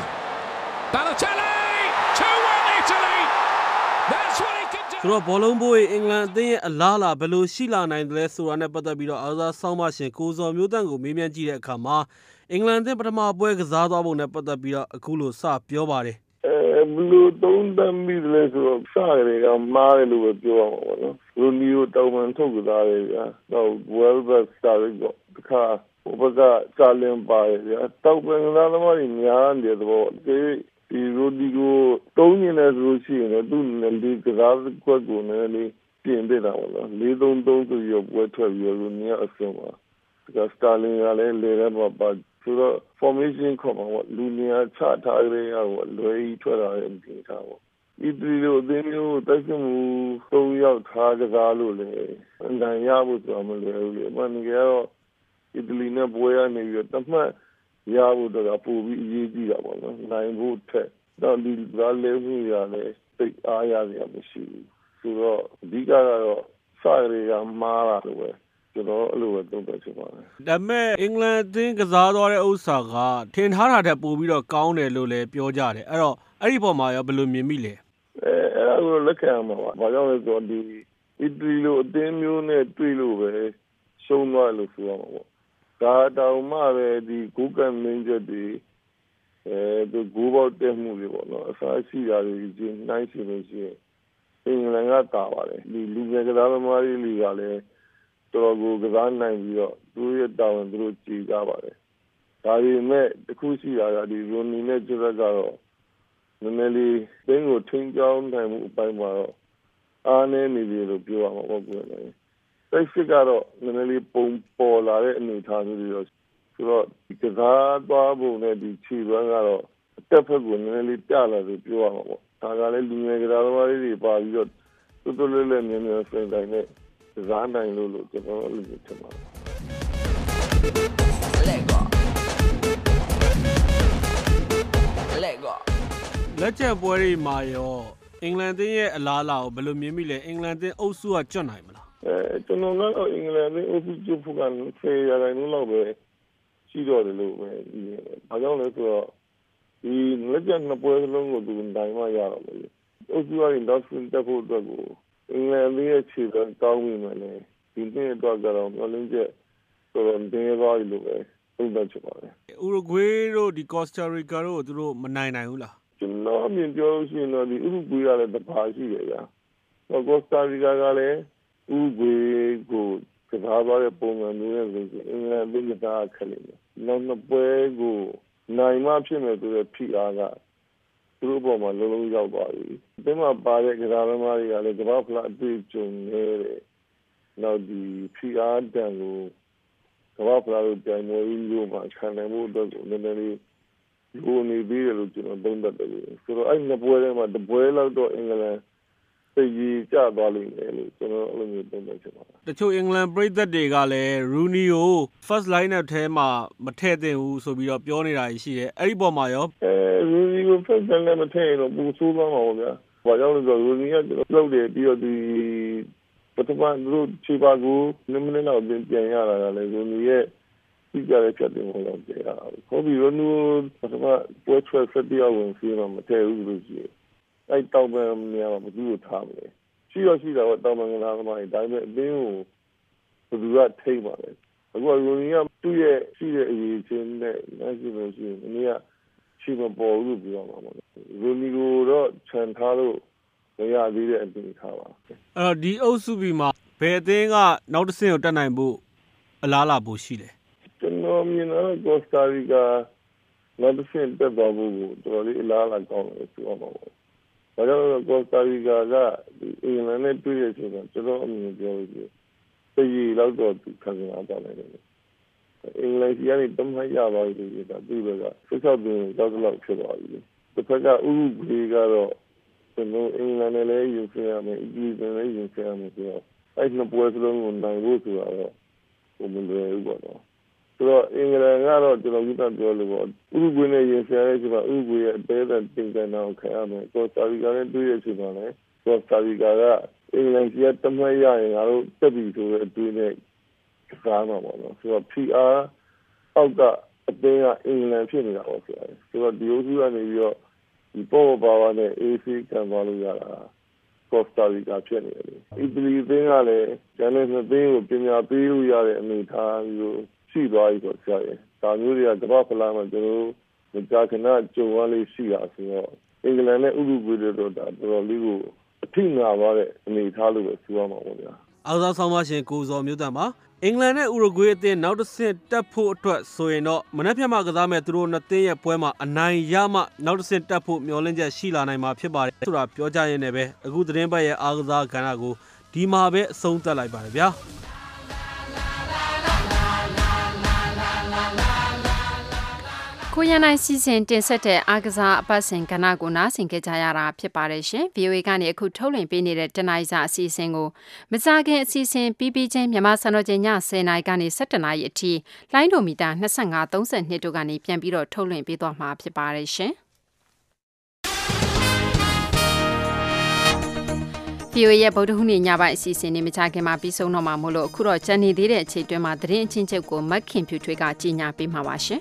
Balotelli. two one Italy. That's what he can do. ဆိုတော့ဘောလုံးဘိုးရဲ့အင်္ဂလန်အသင်းရဲ့အလားအလာဘယ်လိုရှိလာနိုင်တယ်လဲဆိုတာနဲ့ပတ်သက်ပြီးတော့အားစားဆောင်းပါရှင်ကိုဇော်မျိုးတန့်ကိုမေးမြန်းကြည့်တဲ့အခါမှာအင်္ဂလန်အသင်းပထမပွဲကစားသွားပုံနဲ့ပတ်သက်ပြီးတော့အခုလိုစပြောပါတယ်အဲဘလို့သုံးသပ်မိတယ်လဲဆိုတော့စရဲကမားတယ်လို့ပဲပြောရမှာပေါ့နော်။ရိုနီယိုတောင်ပန်ထုတ်ကြသားတယ်ဗျာ။တော့ Welbeck စတာရီတော့တခါဟိုဘက်ကစာလင်ပါတယ်ဗျာ။တောင်ပန်ကသားသမားတွေများနေတဲ့သဘော။ဒီဒီရိုဒီကိုတုံးနေတယ်ဆိုလို့ရှိရင်တော့သူ့နဲ့ဒီကစားကွက်ကိုလည်းလေးပြင်ပြတာပေါ့နော်။၄သုံးသုံးဆိုရပွဲထွက်ပြီးရိုနီယာအဆုံးပါ။ဒါစတာလင်ကလည်းလေရဲမှာပါဆိုတော့ formation ခေါ်မှာပေါ့လူနေရာချထားကြရတော့လွယ်ကြီးထွက်လာတဲ့အနေထားပေါ့ဒီတီလိုအသေးမျိုးတိုက်စမှုသုံးယောက်ထားကြကားလို့လေအန်တန်ရဖို့ဆိုမလွယ်ဘူးလေအမှန်ကြီးကတော့အီတလီနဲ့ပွဲရနေပြီးတော့တမှတ်ရဖို့တော့ပိုပြီးအရေးကြီးတာပေါ့နော်နိုင်ဖို့ထက်တော့ဒီလာလေမှုရတယ်တိတ်အားရရမရှိဘူးဆိုတော့အဓိကကတော့စရရမားတာလို့ပဲကျွန်တော်အဲ့လိုပဲသုံးသပ်ချင်ပါတယ်။ဒါပေမဲ့အင်္ဂလန်အသင်းကစားသွားတဲ့ဥစ္စာကထင်ထားတာထက်ပိုပြီးတော့ကောင်းတယ်လို့လည်းပြောကြတယ်။အဲ့တော့အဲ့ဒီပေါ်မှာရောဘယ်လိုမြင်မိလဲ။အဲအဲ့ဒါကိုလက်ခံရမှာပါ။ဘာကြောင့်လဲဆိုတော့ဒီအီတလီလိုအသင်းမျိုးနဲ့တွေ့လို့ပဲရှုံးသွားလို့ဆိုရမှာပေါ့။ဒါတောင်မှပဲဒီဂိုးကန်မင်းချက်တွေအဲဒီဂိုးပေါက်တက်မှုတွေပေါ့နော်။အစားရှိတာတွေချင်းနှိုင်းရှင်လို့ရှိရင်အင်္ဂလန်ကတာပါတယ်။ဒီလူငယ်ကစားသမားတွေလီကလည်းတော်ကိုကစားနိုင်ပြီးတော့သူရဲ့တာဝန်သူတို့ကြည်ကြပါတယ်။ဒါပေမဲ့တခုရှိတာကဒီရိုနီနဲ့ကျရက်ကတော့နည်းနည်းလေးဘင်းကိုထိန်းကျောင်းနိုင်မှုအပိုင်းမှာတော့အားနည်းနေပြီလို့ပြောရမှာပေါ့ကွယ်လေ။စိတ်စစ်ကတော့နည်းနည်းလေးပုံပေါ်လာတဲ့အနေအထားမျိုးတွေတော့ဆိုတော့ဒီကစားသွားပုံနဲ့ဒီခြေစွမ်းကတော့အတက်ဖက်ကိုနည်းနည်းလေးပြလာလို့ပြောရမှာပေါ့။ဒါကလည်းလူငယ်ကစားသမားတွေပါပြီးတော့တော်တော်လေးလေးမြင်မြင်ဆိုင်တိုင်းနဲ့ဇာနိုင်လို့လို့ကျွန်တော်အဲ့လိုထင်ပါတယ်လက်ချက်ပွဲတွေမှာရောအင်္ဂလန်အသင်းရဲ့အလားအလာကိုဘယ်လိုမြင်မိလဲအင်္ဂလန်အသင်းအုပ်စုကကျွတ်နိုင်မလားအဲကျွန်တော်ကတော့အင်္ဂလန်အသင်းအုပ်စုကျွတ်ဖို့ကဆယ်ရာခိုင်နှုန်းလောက်ပဲရှိတော့တယ်လို့ပဲဘာကြောင့်လဲဆိုတော့ဒီလက်ချက်နှစ်ပွဲလုံးကိုသူနိုင်မှရတော့မယ်အုပ်စုကနေတော့ဆင်းတက်ဖို့အတွက်ကိုအင်္ဂလန်ရဲ့ခြေစွမ်းကောင်းပြီမယ်လေဒီနေ့တော့ကတော့မျောလင်းချက်ဆိုတော့ဒင်းသွားပြီလို့ပဲသုံးသပ်ချင်ပါတယ်။ဥရုဂွေးတို့ဒီကော့စတာရီကာတို့သူတို့မနိုင်နိုင်ဘူးလား။ကျွန်တော်အမြင်ပြောလို့ရှိရင်တော့ဒီဥရုဂွေးကလည်းတပါရှိတယ်ဗျာ။ကော့စတာရီကာကလည်းဥရုဂွေးကိုကစားသွားတဲ့ပုံစံမျိုးနဲ့ဆိုရင်အင်္ဂလန်ပြည်သားခက်လိမ့်မယ်။နောက်နှစ်ပွဲကိုနိုင်မှဖြစ်မယ်ဆိုတဲ့ဖိအားကသူတို့ပေါ်မှာလုံးလုံးရောက်သွားပြီ။ဒီမှာပါတဲ့ကစားသမားတွေကလည်းကမ္ဘာဖလားအတွေ့အကြုံနဲ့နောက်ဒီဖိအားတန်ကိုကမ္ဘာဖလားကိုပြိုင်ပွဲကြီးလို့မှခံနိုင်မှုအတွက်ကိုနည်းနည်းလေးလိုနေသေးတယ်လို့ကျွန်တော်သုံးသပ်တယ်။ဆိုတော့အဲ့နှစ်ပွဲထဲမှာတစ်ပွဲလောက်တော့အင်္ဂလန်သိကြီးကျသွားလိမ့်မယ်လို့ကျွန်တော်အဲ့လိုမျိုးသုံးသပ်ချင်ပါတယ်။တချို့အင်္ဂလန်ပရိသတ်တွေကလည်းရူနီကို first line-up ထဲမှာမထည့်သင့်ဘူးဆိုပြီးတော့ပြောနေတာရှိတယ်။အဲ့ဒီပေါ်မှာရောအဲရူနီကို first line နဲ့မထည့်ရင်တော့ပူဆိုးသွားမှာပေါ့ဗျာ။ဘာကြောင့်လဲဆိုတော့ရူနီကကျွန်တော်လုပ်တယ်ပြီးတော့ဒီပထမတို့ခြေပါကိုနည်းနည်းတော့ပြန်ရတာလည်းရိုနီရဲ့ဒီကြတဲ့ချက်တွေဟောတော့ပြန်ရတာခေါ်ပြီးရိုနီပထမပွဲဆွဲဆက်ပြောင်းဝင်စီတော့မထည့်ဘူးလို့ရှိရင်အဲ့တောင်ပန်နေရာမှာဘယ်သူ့ကိုထားမလဲရှိရရှိတာတော့တောင်ပန်ကလာသမားတွေဒါပေမဲ့အတင်းကိုဘယ်သူကထိမ့်ပါလဲအခုရိုနီကသူ့ရဲ့ရှိတဲ့အရေးချင်းနဲ့နိုင်ရှိလို့ရှိရင်အနည်းကရှိမပေါ်ဘူးပြောမှာပေါ့ရိုနီကိုတော့ခြံထားလို့မရသေးတဲ့အနေထားပါအဲ့တော့ဒီအုပ်စုပြီးမှာဘယ်အသင်းကနောက်တစ်ဆင့်ကိုတက်နိုင်ဖို့အလားလာဖို့ရှိလဲကျွန်တော်မြင်တော့ကော်စတာရီကာနောက်တစ်ဆင့်တက်သွားဖို့ကိုတော်တော်လေးအလားလာကောင်းတယ်ပြောမှာပေါ့ဒါကြောင့်ကော်စတာရီကာကအင်္ဂလန်နဲ့တွေ့ရချိန်မှာကျွန်တော်အမြင်ပြောလို့ရှိရင်တည်လောက်တော့သူခံစားတာတယ်အင်္ဂလိပ်စီကနေတမန်ရပါလို့ဆိုတာသူကဆက်ဆောက်ပြီးတော့တော့ဖြစ်သွားပြီတစ်ဖက်ကဥရုဂေကတော့ကျွန်တော်အင်္ဂလန်နဲ့လည်းယူခဲ့ရမယ်အီတလီနဲ့လည်းယူခဲ့ရမယ်ဆိုတော့အဲ့ဒီပွဲစလုံးကိုနိုင်ဖို့ဆိုတော့ဘုံမလွယ်ဘူးပေါ့နော်ဆိုတော့အင်္ဂလန်ကတော့ကျွန်တော်ကပြောလို့ပေါ့ဥရုဂေနဲ့ယူခဲ့ရတဲ့ချိန်မှာဥရုဂေရဲ့အသေးသက်တင်ကန်အောင်ခံရမယ်ကော်စတာရီကာနဲ့တွေ့ရချိန်မှာလည်းကော်စတာရီကာကအင်္ဂလန်ကြီးတမန်ရရင်ငါတို့တက်ပြီဆိုတဲ့အတွေ့နဲ့စားမှာပေါ့နော်ဆိုတော့ P R အောက်ကအတင်းကအင်္ဂလန်ဖြစ်နေတာပေါ့ဆရာဆိုတော့ဒီအုပ်စုကနေပြီးတော့ဒီပေါ်ပါဝါနဲ့ A C ခံပါလို့ရတာကော်စတာရီကာဖြစ်နေတယ်အီတလီအတင်းကလည်းဂျန်နယ်အတင်းကိုပညာပေးလို့ရတဲ့အနေအထားမျိုးရှိသွားပြီဆိုဆရာဒါမျိုးတွေကကမ္ဘာဖလားမှာကျွန်တော်မကြာခဏကြုံရလေးရှိတာဆိုတော့အင်္ဂလန်နဲ့ဥရုဂေတို့တော့တော်တော်လေးကိုအထိနာသွားတဲ့အနေအထားလို့ပဲပြောရမှာပေါ့ဗျာအောက်စားဆောင်မရှင်ကိုဇော်မျိုးတန်ပါအင်္ဂလန်နဲ့ဥရုဂွေးအသင်းနောက်တစ်ဆင့်တက်ဖို့အတွက်ဆိုရင်တော့မနေ့ဖြတ်မှကစားမဲ့သူတို့နှစ်သင်းရဲ့ပွဲမှာအနိုင်ရမှနောက်တစ်ဆင့်တက်ဖို့မျှော်လင့်ချက်ရှိလာနိုင်မှာဖြစ်ပါတယ်ဆိုတာပြောကြရင်းနဲ့ပဲအခုသတင်းပတ်ရဲ့အားကစားကဏ္ဍကိုဒီမှာပဲအဆုံးသတ်လိုက်ပါတယ်ဗျာကိုရနိုင်စီစဉ်တင်ဆက်တဲ့အားကစားအပတ်စဉ်ကဏ္ဍကိုနားဆင်ကြကြရတာဖြစ်ပါတယ်ရှင် ဗီအိုအေ ကနေအခုထုတ်လွှင့်ပေးနေတဲ့တနိုင်းစာအစီအစဉ်ကိုမကြခင်အစီအစဉ်ပြီးပြီးချင်းမြန်မာစံတော်ချိန်ညဆယ်နာရီကနေဆယ့်တစ်နာရီအထိလိုင်းဒိုမီတာနှစ်၅ သုံး၂တို့ကနေပြန်ပြီးတော့ထုတ်လွှင့်ပေးသွားမှာဖြစ်ပါတယ်ရှင် ဗီအိုအေ ရဲ့ဗုဒ္ဓဟူးနေ့ညပိုင်းအစီအစဉ်နဲ့မကြခင်မှာပြီးဆုံးတော့မှာမို့လို့အခုတော့ကြံနေသေးတဲ့အချိန်တွင်းမှာသတင်းအချင်းချုပ်ကိုမက်ခင်ဖြူထွေးကကြီးညာပေးမှာပါရှင်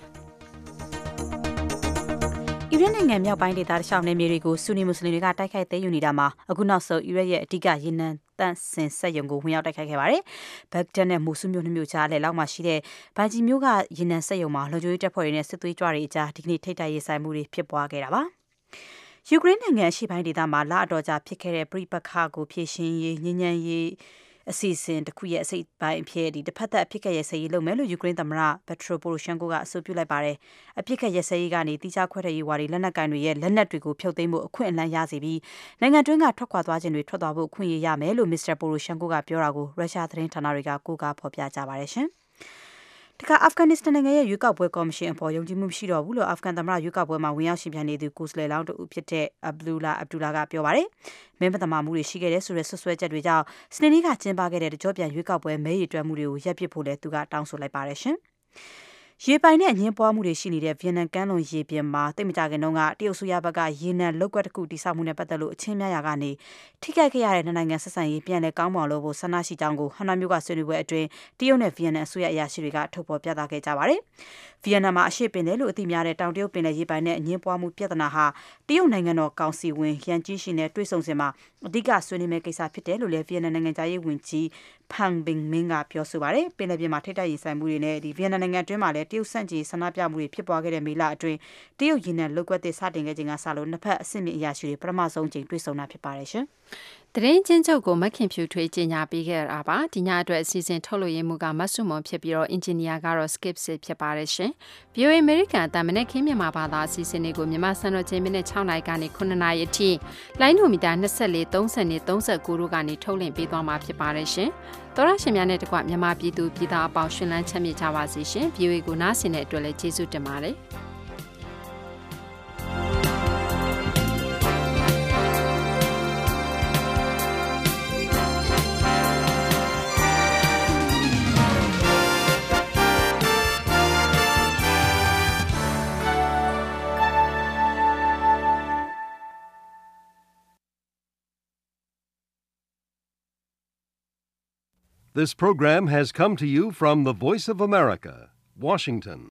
အီရတ်နိုင်ငံမြောက်ပိုင်းဒေသတခြားနယ်မြေတွေကိုဆူနီမွတ်စလင်တွေကတိုက်ခိုက်သိမ်းယူနေတာမှာအခုနောက်ဆုံးအီရတ်ရဲ့အဓိကရေနံတန့်စင်စက်ရုံကိုဝင်ရောက်တိုက်ခိုက်ခဲ့ပါတယ်။ဘက်ဂဒက်နဲ့မိုဆူမြို့နှစ်မြို့ကြားလဲလောက်မှာရှိတဲ့ဘိုင်ဂျီမြို့ကရေနံစက်ရုံမှာလုံခြုံရေးတပ်ဖွဲ့တွေနဲ့စစ်သွေးကြွတွေအကြားဒီကနေ့ထိပ်တိုက်ရေးဆိုင်မှုတွေဖြစ်ပွားခဲ့တာပါ။ယူကရိန်းနိုင်ငံအရှေ့ပိုင်းဒေသမှာလအတော်ကြာဖြစ်ခဲ့တဲ့ပြိပခါကိုဖြည့်ရှင်းရေးငြိမ်းချမ်းရေးအစီအစဉ်တစ်ခုရဲ့အစိတ်ပိုင်းအဖြစ်ဒီတစ်ဖက်သက်အဖြစ်ကရဲ့ဆယ်ရေးလုပ်မယ်လို့ယူကရိန်းသမ္မတပက်ထရိုပိုရိုရှန်ကိုကအဆိုပြုလိုက်ပါတယ်။အဖြစ်ကရဲ့ဆယ်ရေးကနေတိကျခွဲထွက်ရေးဝါဒီလက်နက်ကိုင်တွေရဲ့လက်နက်တွေကိုဖျောက်သိမ်းဖို့အခွင့်အလမ်းရစေပြီးနိုင်ငံတွင်းကထွက်ခွာသွားခြင်းတွေထွက်သွားဖို့အခွင့်အရေးရမယ်လို့မစ္စတာပိုရိုရှန်ကိုကပြောတာကိုရုရှားသတင်းဌာနတွေကကိုးကားဖော်ပြကြပါတယ်ရှင်။တခါအာဖဂန်နစ္စတန်နိုင်ငံရဲ့ရွေးကောက်ပွဲကော်မရှင်အပေါ်ယုံကြည်မှုမရှိတော့ဘူးလို့အာဖဂန်သမ္မတရွေးကောက်ပွဲမှာဝင်ရောက်ရှင်ပြိုင်နေသူကိုစလေလောင်းတူဖြစ်တဲ့အဗ်ဒူလာအဗ်ဒူလာကပြောပါတယ်။မဲမတမာမှုတွေရှိခဲ့တဲ့ဆိုတဲ့ဆွဆွဲချက်တွေကြောင့်စနေနေ့ကကျင်းပခဲ့တဲ့ကြောပြန်ရွေးကောက်ပွဲမဲရည်တွက်မှုတွေကိုရပ်ပစ်ဖို့လည်းသူကတောင်းဆိုလိုက်ပါတယ်ရှင်။ရေပိုင်နဲ့အငင်းပွားမှုတွေရှိနေတဲ့ဗီယက်နမ်ကမ်းလွန်ရေပြင်မှာတိတ်မကြခင်တုန်းကတရုတ်ဆိုရဘက်ကရေနံလောက်ကွက်တစ်ခုတိစောက်မှုနဲ့ပတ်သက်လို့အချင်းများရာကနေထိခိုက်ခဲ့ရတဲ့နိုင်ငံဆက်ဆံရေးပြန်လည်ကောင်းမွန်လို့ဖို့ဆန္ဒရှိကြောင်းကိုဟန်နာမျိုးကဆွေးနွေးပွဲအတွင်းတရုတ်နဲ့ဗီယက်နမ်အစိုးရအရာရှိတွေကထုတ်ဖော်ပြသခဲ့ကြပါတယ်။ဗီယက်နမ်မှာအရှိပင်တယ်လို့အသိများတဲ့တောင်တရုတ်ပင်လယ်ရေပိုင်နဲ့အငင်းပွားမှုပြဿနာဟာတရုတ်နိုင်ငံတော်ကောင်စီဝင်ရန်ကြီးရှင်နဲ့တွေ့ဆုံစဉ်မှာအဓိကဆွေးနွေးမယ့်ကိစ္စဖြစ်တယ်လို့လည်းဗီယက်နမ်နိုင်ငံသားရေးဝန်ကြီးဖန်ဘင်မင်းကပြောဆိုပါတယ်။ပင်လယ်ပြင်မှာထိတိုက်ရင်ဆိုင်မှုတွေနဲ့ဒီဗီယက်နမ်နိုင်ငံအတွင်းမှာလည်းတရုတ်ဆန့်ကျင်ဆန္ဒပြမှုတွေဖြစ်ပွားခဲ့တဲ့မေလအတွင်းတရုတ်ရေနံလောက်ကွက်သစ်စတင်ခဲ့ခြင်းကစလို့နှစ်ဖက်အဆင့်မြင့်အရာရှိတွေပထမဆုံးချိန်တွေ့ဆုံတာဖြစ်ပါတယ်ရှင်။သတင်းချင်းချုပ်ကိုမခင်ဖြူထွေးကြီးညာပေးခဲ့တာပါ။ဒီညအတွက်အစီအစဉ်ထုတ်လို့ရမှုကမဆုမွန်ဖြစ်ပြီးတော့အင်ဂျင်နီယာကတော့ skip စစ်ဖြစ်ပါတယ်ရှင်။ ဗီအိုအေ American အတမနဲ့ခင်းမြန်မာဘာသာအစီအစဉ်လေးကိုမြန်မာစံတော်ချိန်မိနစ်၆နာရီကနေခုနှစ်နာရီအထိလိုင်းဒိုမီတာ၂၄ ၃၀ ၃၉တို့ကနေထုတ်လွှင့်ပေးသွားမှာဖြစ်ပါတယ်ရှင်။သောရရှင်များနဲ့တကွမြန်မာပြည်သူပြည်သားအပေါင်းရှင်လန်းချမ်းမြေ့ကြပါစေရှင်။ ဗီအိုအေကိုနားဆင်တဲ့အတွက်လည်းကျေးဇူးတင်ပါတယ်။ This program has come to you from the Voice of America, Washington.